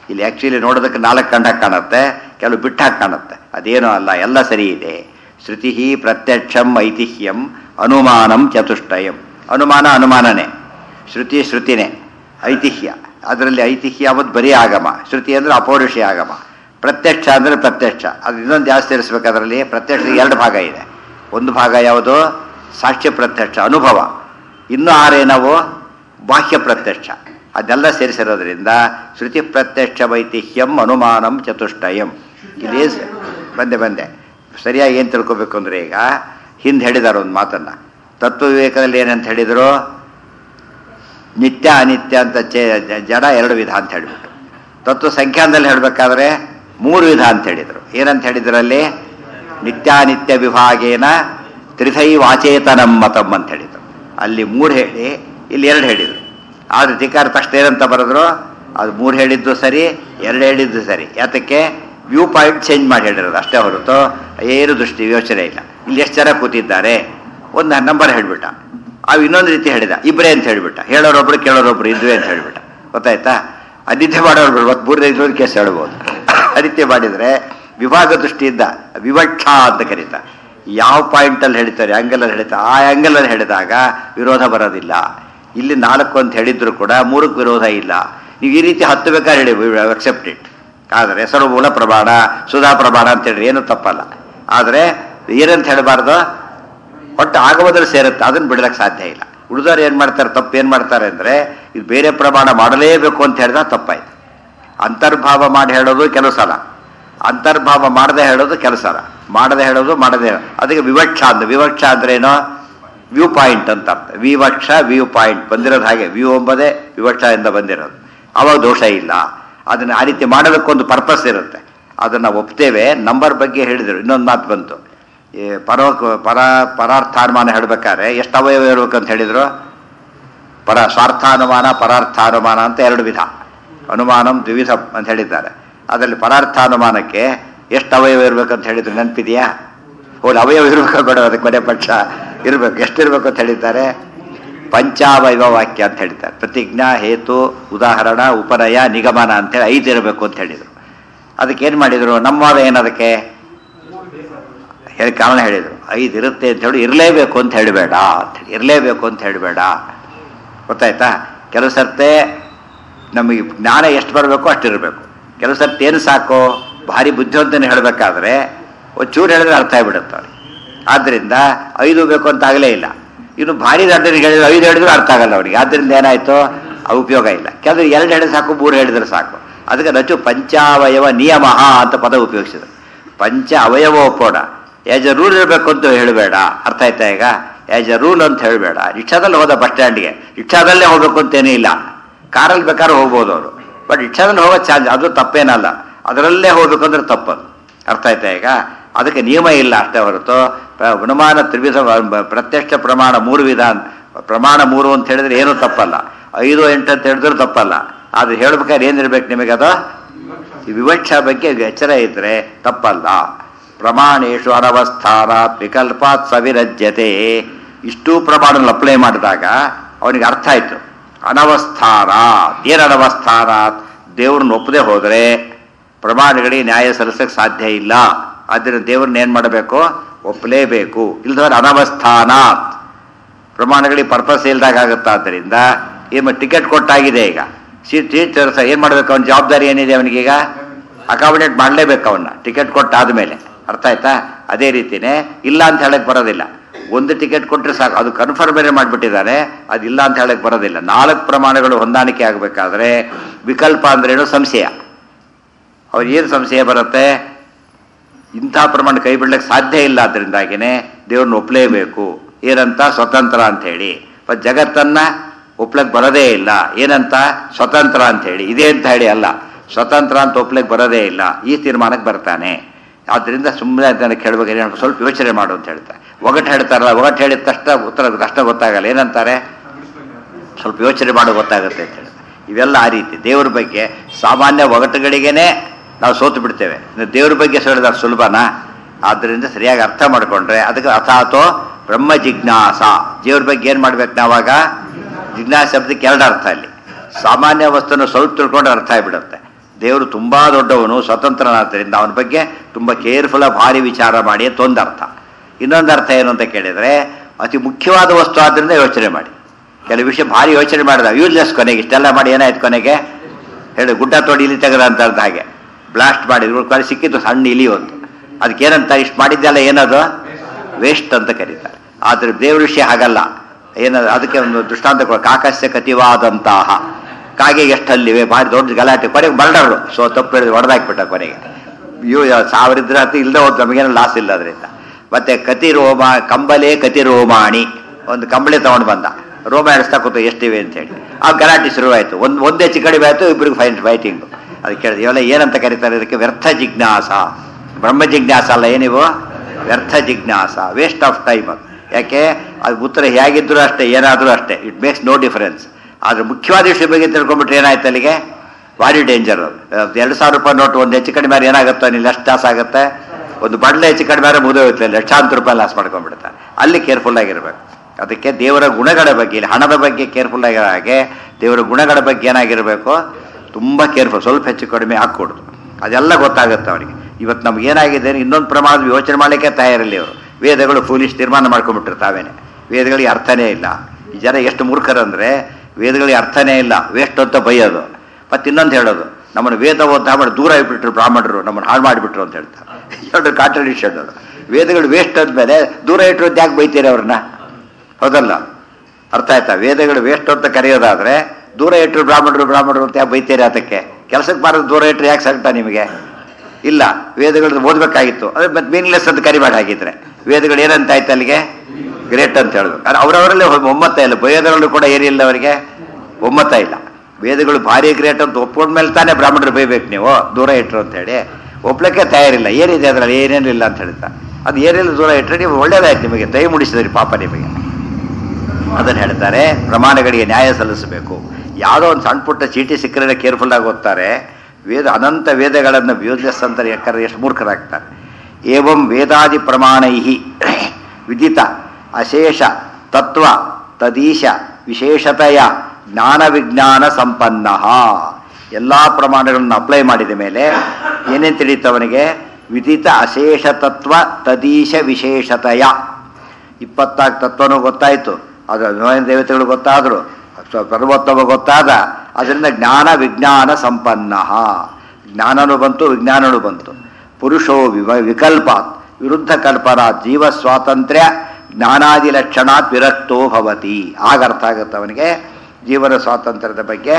ಇಲ್ಲಿ ಆ್ಯಕ್ಚುಲಿ ನೋಡೋದಕ್ಕೆ 4 ಕಂಡಾಗಿ ಕಾಣುತ್ತೆ, ಕೆಲವು ಬಿಟ್ಟಾಗಿ ಕಾಣುತ್ತೆ. ಅದೇನೂ ಅಲ್ಲ, ಎಲ್ಲ ಸರಿ ಇದೆ. ಶ್ರುತಿ ಪ್ರತ್ಯಕ್ಷಂ ಐತಿಹ್ಯಂ ಅನುಮಾನಂ ಚತುಷ್ಟಯಂ. ಅನುಮಾನ ಅನುಮಾನನೇ, ಶ್ರುತಿ ಶ್ರುತಿನೇ, ಐತಿಹ್ಯ ಅದರಲ್ಲಿ ಐತಿಹ್ಯ ಅವತ್ತು ಬರೀ ಆಗಮ, ಶ್ರುತಿ ಅಂದರೆ ಅಪೌರುಷೀಯ ಆಗಮ, ಪ್ರತ್ಯಕ್ಷ ಅಂದರೆ ಪ್ರತ್ಯಕ್ಷ. ಅದು ಇನ್ನೊಂದು ಜಾಸ್ತಿ ಇರಿಸ್ಬೇಕು. ಅದರಲ್ಲಿ ಪ್ರತ್ಯಕ್ಷ 2 ಭಾಗ ಇದೆ. ಒಂದು ಭಾಗ ಯಾವುದು ಸಾಕ್ಷ್ಯ ಪ್ರತ್ಯಕ್ಷ ಅನುಭವ, ಇನ್ನೂ 6 ಏನವು ಬಾಹ್ಯ ಪ್ರತ್ಯಕ್ಷ. ಅದೆಲ್ಲ ಸೇರಿಸಿರೋದ್ರಿಂದ ಶ್ರುತಿ ಪ್ರತ್ಯಕ್ಷ ವೈತಿಹ್ಯಂ ಅನುಮಾನಂ ಚತುಷ್ಟಯಂ. ಇಲ್ಲಿ ಬಂದೆ ಸರಿಯಾಗಿ ಏನು ತಿಳ್ಕೊಬೇಕು ಅಂದರೆ, ಈಗ ಹಿಂದೆ ಹೇಳಿದಾರೆ ಒಂದು ಮಾತನ್ನು, ತತ್ವ ವಿವೇಕದಲ್ಲಿ ಏನಂತ ಹೇಳಿದರು, ನಿತ್ಯ ಅನಿತ್ಯ ಅಂತ ಜಡ 2 ವಿಧ ಅಂತ ಹೇಳಿಬಿಟ್ಟು, ತತ್ವ ಸಂಖ್ಯಾನದಲ್ಲಿ ಹೇಳಬೇಕಾದ್ರೆ 3 ವಿಧ ಅಂತ ಹೇಳಿದರು. ಏನಂತ ಹೇಳಿದ್ರಲ್ಲಿ, ನಿತ್ಯಾನಿತ್ಯ ವಿಭಾಗೇನ ತ್ರಿಥೈ ವಾಚೇತನಂ ಮತಂ ಅಂತ ಹೇಳಿದರು. ಅಲ್ಲಿ 3 ಹೇಳಿ ಇಲ್ಲಿ 2 ಹೇಳಿದರು. ಆದರೆ ಧಿಕಾರ ತಕ್ಷಣ ಏನಂತ ಬರೆದ್ರು, ಅದು 3 ಹೇಳಿದ್ದು ಸರಿ, 2 ಹೇಳಿದ್ದು ಸರಿ. ಯಾತಕ್ಕೆ ವ್ಯೂ ಪಾಯಿಂಟ್ ಚೇಂಜ್ ಮಾಡಿ ಹೇಳಿರೋದು ಅಷ್ಟೇ ಹೊರತು ಏನು ದೃಷ್ಟಿ ಯೋಚನೆ ಇಲ್ಲ. ಇಲ್ಲಿ ಎಷ್ಟು ಜನ ಕೂತಿದ್ದಾರೆ, ಒಂದು ನಂಬರ್ ಹೇಳಿಬಿಟ್ಟ. ಅವು ಇನ್ನೊಂದು ರೀತಿ ಹೇಳಿದ, ಇಬ್ಬರೇ ಅಂತ ಹೇಳಿಬಿಟ್ಟ. ಹೇಳೋರೊಬ್ರು ಕೇಳೋರೊಬ್ರು ಇದ್ವೇ ಅಂತ ಹೇಳಿಬಿಟ್ಟ. ಗೊತ್ತಾಯ್ತಾ? ಅನಿತ್ಯ ಮಾಡೋರು 3 ಕೇಸ್ ಹೇಳ್ಬೋದು. ಅನಿತ್ಯ ಮಾಡಿದರೆ ವಿಭಾಗ ದೃಷ್ಟಿಯಿಂದ ವಿವಕ್ಷ ಅಂತ ಕರೀತ. ಯಾವ ಪಾಯಿಂಟಲ್ಲಿ ಹೇಳ್ತಾರೆ, ಆ್ಯಂಗಲಲ್ಲಿ ಹೇಳ್ತಾರೆ, ಆ ಆ್ಯಂಗಲಲ್ಲಿ ಹೇಳಿದಾಗ ವಿರೋಧ ಬರೋದಿಲ್ಲ. ಇಲ್ಲಿ 4 ಅಂತ ಹೇಳಿದ್ರು ಕೂಡ 3ಕ್ಕೆ ವಿರೋಧ ಇಲ್ಲ. ನೀವು ಈ ರೀತಿ 10 ಬೇಕಾದ್ರೆ ಹೇಳಿ, ಅಕ್ಸೆಪ್ಟ್ ಇಟ್. ಆದರೆ ಸರ್ವಮೂಲ ಪ್ರಮಾಣ ಸುಧಾ ಪ್ರಮಾಣ ಅಂತ ಹೇಳಿದ್ರೆ ಏನು ತಪ್ಪಲ್ಲ. ಆದರೆ ಏನಂತ ಹೇಳಬಾರ್ದು, ಒಟ್ಟು ಆಗಮದಲ್ಲಿ ಸೇರುತ್ತೆ, ಅದನ್ನು ಬಿಡೋಕ್ಕೆ ಸಾಧ್ಯ ಇಲ್ಲ. ಉಳಿದವ್ರು ಏನು ಮಾಡ್ತಾರೆ, ತಪ್ಪು ಏನು ಮಾಡ್ತಾರೆ ಅಂದರೆ, ಇದು ಬೇರೆ ಪ್ರಮಾಣ ಮಾಡಲೇಬೇಕು ಅಂತ ಹೇಳಿದಾಗ ತಪ್ಪಾಯ್ತು. ಅಂತರ್ಭಾವ ಮಾಡಿ ಹೇಳೋದು ಕೆಲವು ಸಲ, ಅಂತರ್ಭಾವ ಮಾಡದೆ ಹೇಳೋದು ಕೆಲವು ಸಲ, ಮಾಡದೆ ಹೇಳೋದು ಮಾಡದೆ ಹೇಳೋದು. ಅದಕ್ಕೆ ವಿವಕ್ಷ ಅಂತ. ವಿವಕ್ಷ ಅಂದ್ರೇನೋ ವ್ಯೂ ಪಾಯಿಂಟ್ ಅಂತ ಅರ್ಥ. ವಿವಕ್ಷ ವ್ಯೂ ಪಾಯಿಂಟ್ ಬಂದಿರೋದು ಹಾಗೆ, ವ್ಯೂ ಎಂಬುದೇ ವಿವಕ್ಷದಿಂದ ಬಂದಿರೋದು. ಆವಾಗ ದೋಷ ಇಲ್ಲ. ಅದನ್ನು ಆ ರೀತಿ ಮಾಡೋದಕ್ಕೊಂದು ಪರ್ಪಸ್ ಇರುತ್ತೆ, ಅದನ್ನು ಒಪ್ತೇವೆ. ನಂಬರ್ ಬಗ್ಗೆ ಹೇಳಿದರು. ಇನ್ನೊಂದು ಮಾತು ಬಂತು, ಈ ಪರಾರ್ಥಾನುಮಾನ ಹೇಳಬೇಕಾದ್ರೆ ಎಷ್ಟು ಅವಯವ ಇರ್ಬೇಕಂತ ಹೇಳಿದರು. ಸ್ವಾರ್ಥಾನುಮಾನ ಪರಾರ್ಥಾನುಮಾನ ಅಂತ 2 ವಿಧ, ಅನುಮಾನಂ ದ್ವಿವಿಧ ಅಂತ ಹೇಳಿದ್ದಾರೆ. ಅದರಲ್ಲಿ ಪರಾರ್ಥಾನುಮಾನಕ್ಕೆ ಎಷ್ಟು ಅವಯವ ಇರ್ಬೇಕಂತ ಹೇಳಿದ್ರು, ನೆನಪಿದೆಯಾ? ಹೋಗಿ ಅವಯವ ಇರ್ಬೇಕು ಬೇಡ, ಅದಕ್ಕೆ ಮನೆ ಪಕ್ಷ ಇರಬೇಕು. ಎಷ್ಟಿರ್ಬೇಕು ಅಂತ ಹೇಳಿದ್ದಾರೆ, ಪಂಚಾವಯವ ವಾಕ್ಯ ಅಂತ ಹೇಳಿದ್ದಾರೆ. ಪ್ರತಿಜ್ಞಾ, ಹೇತು, ಉದಾಹರಣ, ಉಪನಯ, ನಿಗಮನ ಅಂತೇಳಿ 5 ಇರಬೇಕು ಅಂತ ಹೇಳಿದರು. ಅದಕ್ಕೆ ಏನು ಮಾಡಿದರು, ನಮ್ಮವಾದ ಏನದಕ್ಕೆ ಹೇಳಿ ಕಾರಣ ಹೇಳಿದರು. 5 ಇರುತ್ತೆ ಅಂತ ಹೇಳಿ, ಇರಲೇಬೇಕು ಅಂತ ಹೇಳಬೇಡ ಅಂತೇಳಿ, ಇರಲೇಬೇಕು ಅಂತ ಹೇಳಬೇಡ. ಗೊತ್ತಾಯ್ತಾ? ಕೆಲವು ಸರ್ತೆ ನಮಗೆ ಜ್ಞಾನ ಎಷ್ಟು ಬರಬೇಕು ಅಷ್ಟಿರಬೇಕು. ಕೆಲವು ಸರ್ತಿ ಏನು ಸಾಕು, ಭಾರಿ ಬುದ್ಧಿವಂತನೇ ಹೇಳಬೇಕಾದ್ರೆ ಒಂಚೂರು ಹೇಳಿದ್ರೆ ಅರ್ಥ ಆಗಿಬಿಡುತ್ತೆ ಅವ್ರಿಗೆ. ಆದ್ದರಿಂದ 5 ಬೇಕು ಅಂತ ಆಗಲೇ ಇಲ್ಲ. ಇನ್ನು ಭಾರಿ ದಡ್ಡನಿಗೆ ಹೇಳಿದ್ರೆ 5 ಹೇಳಿದ್ರು ಅರ್ಥ ಆಗಲ್ಲ ಅವರಿಗೆ. ಆದ್ದರಿಂದ ಏನಾಯಿತು, ಉಪಯೋಗ ಇಲ್ಲ. ಕೆಲವರು 2 ಹೇಳಿದ್ರೆ ಸಾಕು, 3 ಹೇಳಿದ್ರೆ ಸಾಕು. ಅದಕ್ಕೆ ರಚು ಪಂಚಾವಯವ ನಿಯಮ ಅಂತ ಪದ ಉಪಯೋಗಿಸಿದ್ರು. ಪಂಚ ಅವಯವ ಒಪ್ಪೋಣ, ಆ್ಯಸ್ ಎ ರೂಲ್ ಇರಬೇಕು ಅಂತ ಹೇಳಬೇಡ. ಅರ್ಥ ಆಯ್ತಾ? ಈಗ ಆ್ಯಸ್ ಎ ರೂಲ್ ಅಂತ ಹೇಳಬೇಡ. ರಿಕ್ಷಾದಲ್ಲಿ ಹೋದ ಬಸ್ ಸ್ಟ್ಯಾಂಡ್ಗೆ, ರಿಕ್ಷಾದಲ್ಲೇ ಹೋಗ್ಬೇಕು ಅಂತೇನೇ ಇಲ್ಲ, ಕಾರಲ್ಲಿ ಬೇಕಾದ್ರೆ ಹೋಗ್ಬೋದು ಅವರು. ಬಟ್ ರಿಕ್ಷಾದಲ್ಲಿ ಹೋಗೋ ಚಾರ್ಜ್ ಅದು ತಪ್ಪೇನಲ್ಲ, ಅದರಲ್ಲೇ ಹೋಗ್ಬೇಕು ಅಂದ್ರೆ ತಪ್ಪದು. ಅರ್ಥ ಆಯ್ತಾ? ಈಗ ಅದಕ್ಕೆ ನಿಯಮ ಇಲ್ಲ ಅಷ್ಟೇ ಹೊರತು ಅನುಮಾನ ತ್ರಿವಿಧ, ಪ್ರತ್ಯಕ್ಷ ಪ್ರಮಾಣ 3 ವಿಧ. ಪ್ರಮಾಣ 3 ಅಂತ ಹೇಳಿದ್ರೆ ಏನೂ ತಪ್ಪಲ್ಲ, 5, 8 ಅಂತ ಹೇಳಿದ್ರು ತಪ್ಪಲ್ಲ. ಆದರೆ ಹೇಳ್ಬೇಕಾದ್ರೆ ಏನಿರ್ಬೇಕು ನಿಮಗೆ, ಅದು ವಿವಕ್ಷ ಬಗ್ಗೆ ಎಚ್ಚರ ಇದ್ರೆ ತಪ್ಪಲ್ಲ. ಪ್ರಮಾಣೇಶು ಅನವಸ್ಥಾನಾತ್ ವಿಕಲ್ಪಾತ್ ಸವಿರಜ್ಯತೆ. ಇಷ್ಟೂ ಪ್ರಮಾಣವನ್ನು ಅಪ್ಲೈ ಮಾಡಿದಾಗ ಅವನಿಗೆ ಅರ್ಥ ಆಯ್ತು. ಅನವಸ್ಥಾನಾತ್, ಏನು ಅನವಸ್ಥಾನಾತ್? ದೇವ್ರನ್ನ ಒಪ್ಪದೆ ಹೋದರೆ ಪ್ರಮಾಣಗಳಿಗೆ ನ್ಯಾಯ ಸಲ್ಲಿಸಕ್ಕೆ ಸಾಧ್ಯ ಇಲ್ಲ. ಆದ್ದರಿಂದ ದೇವ್ರನ್ನ ಏನು ಮಾಡಬೇಕು, ಒಪ್ಪಲೇಬೇಕು. ಇಲ್ದವ್ರು ಅನವಸ್ಥಾನಾತ್, ಪ್ರಮಾಣಗಳಿಗೆ ಪರ್ಪಸ್ ಇಲ್ದಾಗ ಆಗುತ್ತಾ. ಆದ್ದರಿಂದ ಏನು ಟಿಕೆಟ್ ಕೊಟ್ಟಾಗಿದೆ, ಈಗ ಸೀಟ್ ಏನು ಮಾಡಬೇಕು, ಅವನ ಜವಾಬ್ದಾರಿ ಏನಿದೆ ಅವನಿಗೀಗ, ಅಕಾಮಿಡೇಟ್ ಮಾಡಲೇಬೇಕು ಅವನ್ನ ಟಿಕೆಟ್ ಕೊಟ್ಟಾದ್ಮೇಲೆ. ಅರ್ಥ ಆಯ್ತಾ? ಅದೇ ರೀತಿಯೇ ಇಲ್ಲ ಅಂತ ಹೇಳಕ್ಕೆ ಬರೋದಿಲ್ಲ. ಒಂದು ಟಿಕೆಟ್ ಕೊಟ್ಟರೆ ಸಾಕು, ಅದು ಕನ್ಫರ್ಮೇನೆ ಮಾಡಿಬಿಟ್ಟಿದ್ದಾರೆ, ಅದಿಲ್ಲ ಅಂತ ಹೇಳಕ್ಕೆ ಬರೋದಿಲ್ಲ. 4 ಪ್ರಮಾಣಗಳು ಹೊಂದಾಣಿಕೆ ಆಗಬೇಕಾದ್ರೆ ವಿಕಲ್ಪ ಅಂದ್ರೇನು, ಸಂಶಯ. ಅವ್ರು ಏನು ಸಂಶಯ ಬರುತ್ತೆ, ಇಂಥ ಪ್ರಮಾಣ ಕೈ ಬಿಡ್ಲಿಕ್ಕೆ ಸಾಧ್ಯ ಇಲ್ಲ. ಅದರಿಂದಾಗಿನೇ ದೇವ್ರನ್ನ ಒಪ್ಪಲೇಬೇಕು. ಏನಂತ, ಸ್ವತಂತ್ರ ಅಂಥೇಳಿ. ಜಗತ್ತನ್ನು ಒಪ್ಲಕ್ಕೆ ಬರೋದೇ ಇಲ್ಲ. ಏನಂತ, ಸ್ವತಂತ್ರ ಅಂಥೇಳಿ. ಇದೇ ಅಂತ ಹೇಳಿ ಅಲ್ಲ, ಸ್ವತಂತ್ರ ಅಂತ ಒಪ್ಲಕ್ಕೆ ಬರೋದೇ ಇಲ್ಲ. ಈ ತೀರ್ಮಾನಕ್ಕೆ ಬರ್ತಾನೆ. ಆದ್ದರಿಂದ ಸುಮ್ಮನೆ ಅದನ್ನು ಕೇಳಬೇಕು, ಸ್ವಲ್ಪ ಯೋಚನೆ ಮಾಡು ಅಂತ ಹೇಳ್ತಾರೆ. ಒಗಟು ಹೇಳ್ತಾರಲ್ಲ, ಒಗಟು ಹೇಳಿದ ತಕ್ಷಣ ಉತ್ತರ ಕಷ್ಟ ಗೊತ್ತಾಗಲ್ಲ. ಏನಂತಾರೆ, ಸ್ವಲ್ಪ ಯೋಚನೆ ಮಾಡೋ ಗೊತ್ತಾಗುತ್ತೆ ಅಂತ ಹೇಳ್ತಾರೆ. ಇವೆಲ್ಲ ಆ ರೀತಿ ದೇವ್ರ ಬಗ್ಗೆ ಸಾಮಾನ್ಯ ಒಗಟುಗಳಿಗೇನೆ ನಾವು ಸೋತು ಬಿಡ್ತೇವೆ. ದೇವ್ರ ಬಗ್ಗೆ ಹೇಳಿದ ಸುಲಭನಾ? ಆದ್ದರಿಂದ ಸರಿಯಾಗಿ ಅರ್ಥ ಮಾಡಿಕೊಂಡ್ರೆ ಅದಕ್ಕೆ ಅಥಾತೋ ಬ್ರಹ್ಮ ಜಿಜ್ಞಾಸ. ದೇವ್ರ ಬಗ್ಗೆ ಏನು ಮಾಡ್ಬೇಕು ನಾವಾಗ? ಜಿಜ್ಞಾಸ ಶಬ್ದಕ್ಕೆ 2 ಅರ್ಥ. ಅಲ್ಲಿ ಸಾಮಾನ್ಯ ವಸ್ತುನ ಸ್ವಲ್ಪ ತಿಳ್ಕೊಂಡ್ರೆ ಅರ್ಥ ಆಗಿಬಿಡುತ್ತೆ. ದೇವರು ತುಂಬ ದೊಡ್ಡವನು, ಸ್ವತಂತ್ರನಾದ್ದರಿಂದ ಅವನ ಬಗ್ಗೆ ತುಂಬ ಕೇರ್ಫುಲ್ಲಾಗಿ ಭಾರಿ ವಿಚಾರ ಮಾಡಿ ಅಂತ ಒಂದರ್ಥ. ಇನ್ನೊಂದು ಅರ್ಥ ಏನು ಅಂತ ಕೇಳಿದರೆ, ಅತಿ ಮುಖ್ಯವಾದ ವಸ್ತು ಆದ್ದರಿಂದ ಯೋಚನೆ ಮಾಡಿ. ಕೆಲವು ವಿಷಯ ಭಾರಿ ಯೋಚನೆ ಮಾಡಿದ ಯೂಸ್ಲೆಸ್, ಕೊನೆಗೆ ಇಷ್ಟೆಲ್ಲ ಮಾಡಿ ಏನಾಯ್ತು ಕೊನೆಗೆ ಹೇಳಿ, ಗುಡ್ಡ ತೋಡಿ ಇಲಿ ತೆಗೆದ ಅಂತ ಅರ್ಥ. ಹಾಗೆ ಬ್ಲಾಸ್ಟ್ ಮಾಡಿದ್ರು, ಕೊನೆ ಸಿಕ್ಕಿದ್ದು ಸಣ್ಣ ಇಲಿ ಒಂದು. ಅದಕ್ಕೇನಂತ, ಇಷ್ಟು ಮಾಡಿದ್ದೆಲ್ಲ ಏನದು ವೇಸ್ಟ್ ಅಂತ ಕರೀತಾರೆ. ಆದರೆ ದೇವ್ರ ವಿಷಯ ಹಾಗಲ್ಲ. ಏನದು, ಅದಕ್ಕೆ ಒಂದು ದೃಷ್ಟಾಂತ ಕಾಕಸ್ಯ ಕತಿವಾದಂತಹ, ಕಾಗೆ ಎಷ್ಟಲ್ಲಿವೆ, ಭಾರಿ ದೊಡ್ಡ ಗಲಾಟೆ, ಕೊನೆಗೆ ಮರ್ಡರು. ಸೊ ತಪ್ಪು ಹೇಳಿದ್ರೆ ಹೊಡೆದಾಕ್ಬಿಟ್ಟ ಕೊನೆಗೆ. ಸಾವಿರ ಇದ್ರೆ ಅದು ಇಲ್ಲದೆ ಹೋದ್, ನಮಗೇನು ಲಾಸ್ ಇಲ್ಲ ಅದರಿಂದ. ಮತ್ತೆ ಕತಿರೋಮ ಕಂಬಲೆ ಕತಿರೋಮಾಣಿ, ಒಂದು ಕಂಬಳಿ ತಗೊಂಡು ಬಂದ, ರೋಮ ಎಡಿಸ್ತಾ ಕೂತು ಎಷ್ಟಿವೆ ಅಂತೇಳಿ. ಆ ಗಲಾಟೆ ಶುರುವಾಯಿತು. ಒಂದೇ ಹೆಚ್ಚು ಕಡಿಮೆ ಆಯಿತು, ಇಬ್ಬರಿಗೆ ಫೈಟಿಂಗು. ಅದಕ್ಕೆ ಕೇಳಿದೆ, ಇವೆಲ್ಲ ಏನಂತ ಕರೀತಾರೆ, ಇದಕ್ಕೆ ವ್ಯರ್ಥ ಜಿಜ್ಞಾಸ. ಬ್ರಹ್ಮ ಜಿಜ್ಞಾಸ ಅಲ್ಲ, ಏನಿವು ವ್ಯರ್ಥ ಜಿಜ್ಞಾಸ, ವೇಸ್ಟ್ ಆಫ್ ಟೈಮ್. ಅದು ಯಾಕೆ, ಅದು ಉತ್ತರ ಹೇಗಿದ್ರು ಅಷ್ಟೇ, ಏನಾದರೂ ಅಷ್ಟೇ, ಇಟ್ ಮೇಕ್ಸ್ ನೋ ಡಿಫರೆನ್ಸ್. ಆದರೆ ಮುಖ್ಯವಾದ ವಿಷಯ ಬಗ್ಗೆ ತಿಳ್ಕೊಂಡ್ಬಿಟ್ರೆ ಏನಾಯ್ತು ಅಲ್ಲಿಗೆ, ಭಾರಿ ಡೇಂಜರ್. 2,000 ರೂಪಾಯಿ ನೋಟು ಒಂದು ಹೆಚ್ಚು ಕಡಿಮೆ ಮಾರಿ ಏನಾಗುತ್ತೆ, ನೀವು ಎಷ್ಟು ಲಾಸ್ ಆಗುತ್ತೆ. ಒಂದು ಬಡ್ಲೆ ಹೆಚ್ಚು ಕಡಿಮೆ ಮಾರಿ ಮುಗಿದೋಗುತ್ತೆ, ಲಕ್ಷಾಂತರ ರೂಪಾಯಿ ಲಾಸ್ ಮಾಡ್ಕೊಂಡ್ಬಿಡ್ತಾರೆ. ಅಲ್ಲಿ ಕೇರ್ಫುಲ್ ಆಗಿರ್ಬೇಕು. ಅದಕ್ಕೆ ದೇವರ ಗುಣಗಳ ಬಗ್ಗೆ, ಇಲ್ಲಿ ಹಣದ ಬಗ್ಗೆ ಕೇರ್ಫುಲ್ ಆಗಿರೋ ಹಾಗೆ ದೇವರ ಗುಣಗಳ ಬಗ್ಗೆ ಏನಾಗಿರಬೇಕು, ತುಂಬ ಕೇರ್ಫುಲ್. ಸ್ವಲ್ಪ ಹೆಚ್ಚು ಕಡಿಮೆ ಹಾಕ್ಕೊಡ್ದು, ಅದೆಲ್ಲ ಗೊತ್ತಾಗುತ್ತೆ ಅವನಿಗೆ. ಇವತ್ತು ನಮಗೇನಾಗಿದೆ, ಇನ್ನೊಂದು ಪ್ರಮಾಣದ ಯೋಚನೆ ಮಾಡಲಿಕ್ಕೆ ತಯಾರಿಲ್ಲ ಇವರು. ವೇದಗಳು ಫೂಲಿಶ್ ತೀರ್ಮಾನ ಮಾಡ್ಕೊಂಡ್ಬಿಟ್ರು ತಾವೇನೆ. ವೇದಗಳಿಗೆ ಅರ್ಥನೇ ಇಲ್ಲ. ಈ ಜನ ಎಷ್ಟು ಮೂರ್ಖರಂದರೆ, ವೇದಗಳಿಗೆ ಅರ್ಥನೇ ಇಲ್ಲ, ವೇಸ್ಟ್ ಅಂತ ಬೈಯೋದು. ಮತ್ತು ಇನ್ನೊಂದು ಹೇಳೋದು, ನಮ್ಮನ್ನು ವೇದ ಓದ್ತಾ ಮಾಡಿ ದೂರ ಇಟ್ಬಿಟ್ರು ಬ್ರಾಹ್ಮಣರು, ನಮ್ಮನ್ನು ಹಾಳು ಮಾಡಿಬಿಟ್ರು ಅಂತ ಹೇಳ್ತಾರೆ. ಎರಡು ಕಾಂಟ್ರಡಿಕ್ಷನ್ ಅದು. ವೇದಗಳು ವೇಸ್ಟ್ ಅಂದಮೇಲೆ ದೂರ ಇಟ್ಟರು ಅಂತ ಯಾಕೆ ಬೈತೀರಿ ಅವ್ರನ್ನ, ಹೌದಲ್ಲ? ಅರ್ಥ ಆಯ್ತಾ? ವೇದಗಳು ವೇಸ್ಟ್ ಅಂತ ಕರೆಯೋದಾದರೆ ದೂರ ಇಟ್ಟರು ಬ್ರಾಹ್ಮಣರು ಅಂತ ಯಾಕೆ ಬೈತೀರಿ? ಅದಕ್ಕೆ ಕೆಲಸಕ್ಕೆ ಬಾರದು ದೂರ ಇಟ್ಟರು ಯಾಕೆ ಸಂಕಟ ನಿಮಗೆ? ಇಲ್ಲ, ವೇದಗಳು ಓದಬೇಕಾಗಿತ್ತು, ಅದು ಮತ್ತೆ ಮೀನಿಂಗ್ಲೆಸ್ ಅಂತ ಕರಿಬೇಡ. ಹಾಗಿದ್ರೆ ವೇದಗಳು ಏನಂತ ಆಯ್ತು ಅಲ್ಲಿಗೆ, ಗ್ರೇಟ್ ಅಂತ ಹೇಳಿದ್ರು. ಆದರೆ ಅವರವರಲ್ಲಿ ಒಮ್ಮತ ಇಲ್ಲ, ಬೈಯೋದ್ರಲ್ಲೂ ಕೂಡ ಏನಿಲ್ಲ, ಅವರಿಗೆ ಒಮ್ಮತ ಇಲ್ಲ. ವೇದಗಳು ಭಾರಿ ಗ್ರೇಟ್ ಅಂತ ಒಪ್ಕೊಂಡ್ಮೇಲೆ ತಾನೇ ಬ್ರಾಹ್ಮಣರು ಬೈಬೇಕು, ನೀವು ದೂರ ಇಟ್ಟರು ಅಂತೇಳಿ. ಒಪ್ಲಿಕ್ಕೆ ತಯಾರಿಲ್ಲ, ಏನಿದೆ ಅದರಲ್ಲಿ, ಏನೇನಿಲ್ಲ ಅಂತ ಹೇಳ್ತಾರೆ. ಅದು ಏನಿಲ್ಲ ದೂರ ಇಟ್ಟರೆ ನೀವು ಒಳ್ಳೇದಾಯ್ತು, ನಿಮಗೆ ದಯ ಮುಡಿಸಿದ್ರಿ ಪಾಪ ನಿಮಗೆ. ಅದನ್ನು ಹೇಳ್ತಾರೆ, ಪ್ರಮಾಣಗಳಿಗೆ ನ್ಯಾಯ ಸಲ್ಲಿಸಬೇಕು. ಯಾವುದೋ ಒಂದು ಸಣ್ಣ ಪುಟ್ಟ ಚೀಟಿ ಸಿಕ್ಕರೆ ಕೇರ್ಫುಲ್ಲಾಗಿ ಓದ್ತಾರೆ. ವೇದ ಅನಂತ ವೇದಗಳನ್ನು ಯೂಸ್ಲೆಸ್ ಅಂತಾರೆ, ಯಾಕಂದ್ರೆ ಎಷ್ಟು ಮೂರ್ಖರಾಗ್ತಾರೆ. ಏವಂ ವೇದಾದಿ ಪ್ರಮಾಣೈ ವಿದಿತ ಅಶೇಷ ತತ್ವ ತದೀಶ ವಿಶೇಷತೆಯ ಜ್ಞಾನ ವಿಜ್ಞಾನ ಸಂಪನ್ನ. ಎಲ್ಲ ಪ್ರಮಾಣಗಳನ್ನು ಅಪ್ಲೈ ಮಾಡಿದ ಮೇಲೆ ಏನೇನು ತಿಳಿತವನಿಗೆ, ವಿದಿತ ಅಶೇಷ ತತ್ವ ತದೀಶ ವಿಶೇಷತೆಯ. 24 ತತ್ವನೂ ಗೊತ್ತಾಯಿತು, ಅದು ದೇವತೆಗಳು ಗೊತ್ತಾದರು, ಪರಮೋತ್ತಮ ಗೊತ್ತಾದ. ಅದರಿಂದ ಜ್ಞಾನ ವಿಜ್ಞಾನ ಸಂಪನ್ನ, ಜ್ಞಾನನೂ ಬಂತು ವಿಜ್ಞಾನನೂ ಬಂತು. ಪುರುಷೋ ವಿಕಲ್ಪಾತ್ ವಿರುದ್ಧ ಕಲ್ಪನಾತ್ ಜೀವ ಸ್ವಾತಂತ್ರ್ಯ ಜ್ಞಾನಾದಿ ಲಕ್ಷಣಾತ್ ವಿರಕ್ತೋ ಭವತಿ. ಆಗ ಅರ್ಥ ಆಗುತ್ತೆ ಅವನಿಗೆ ಜೀವನ ಸ್ವಾತಂತ್ರ್ಯದ ಬಗ್ಗೆ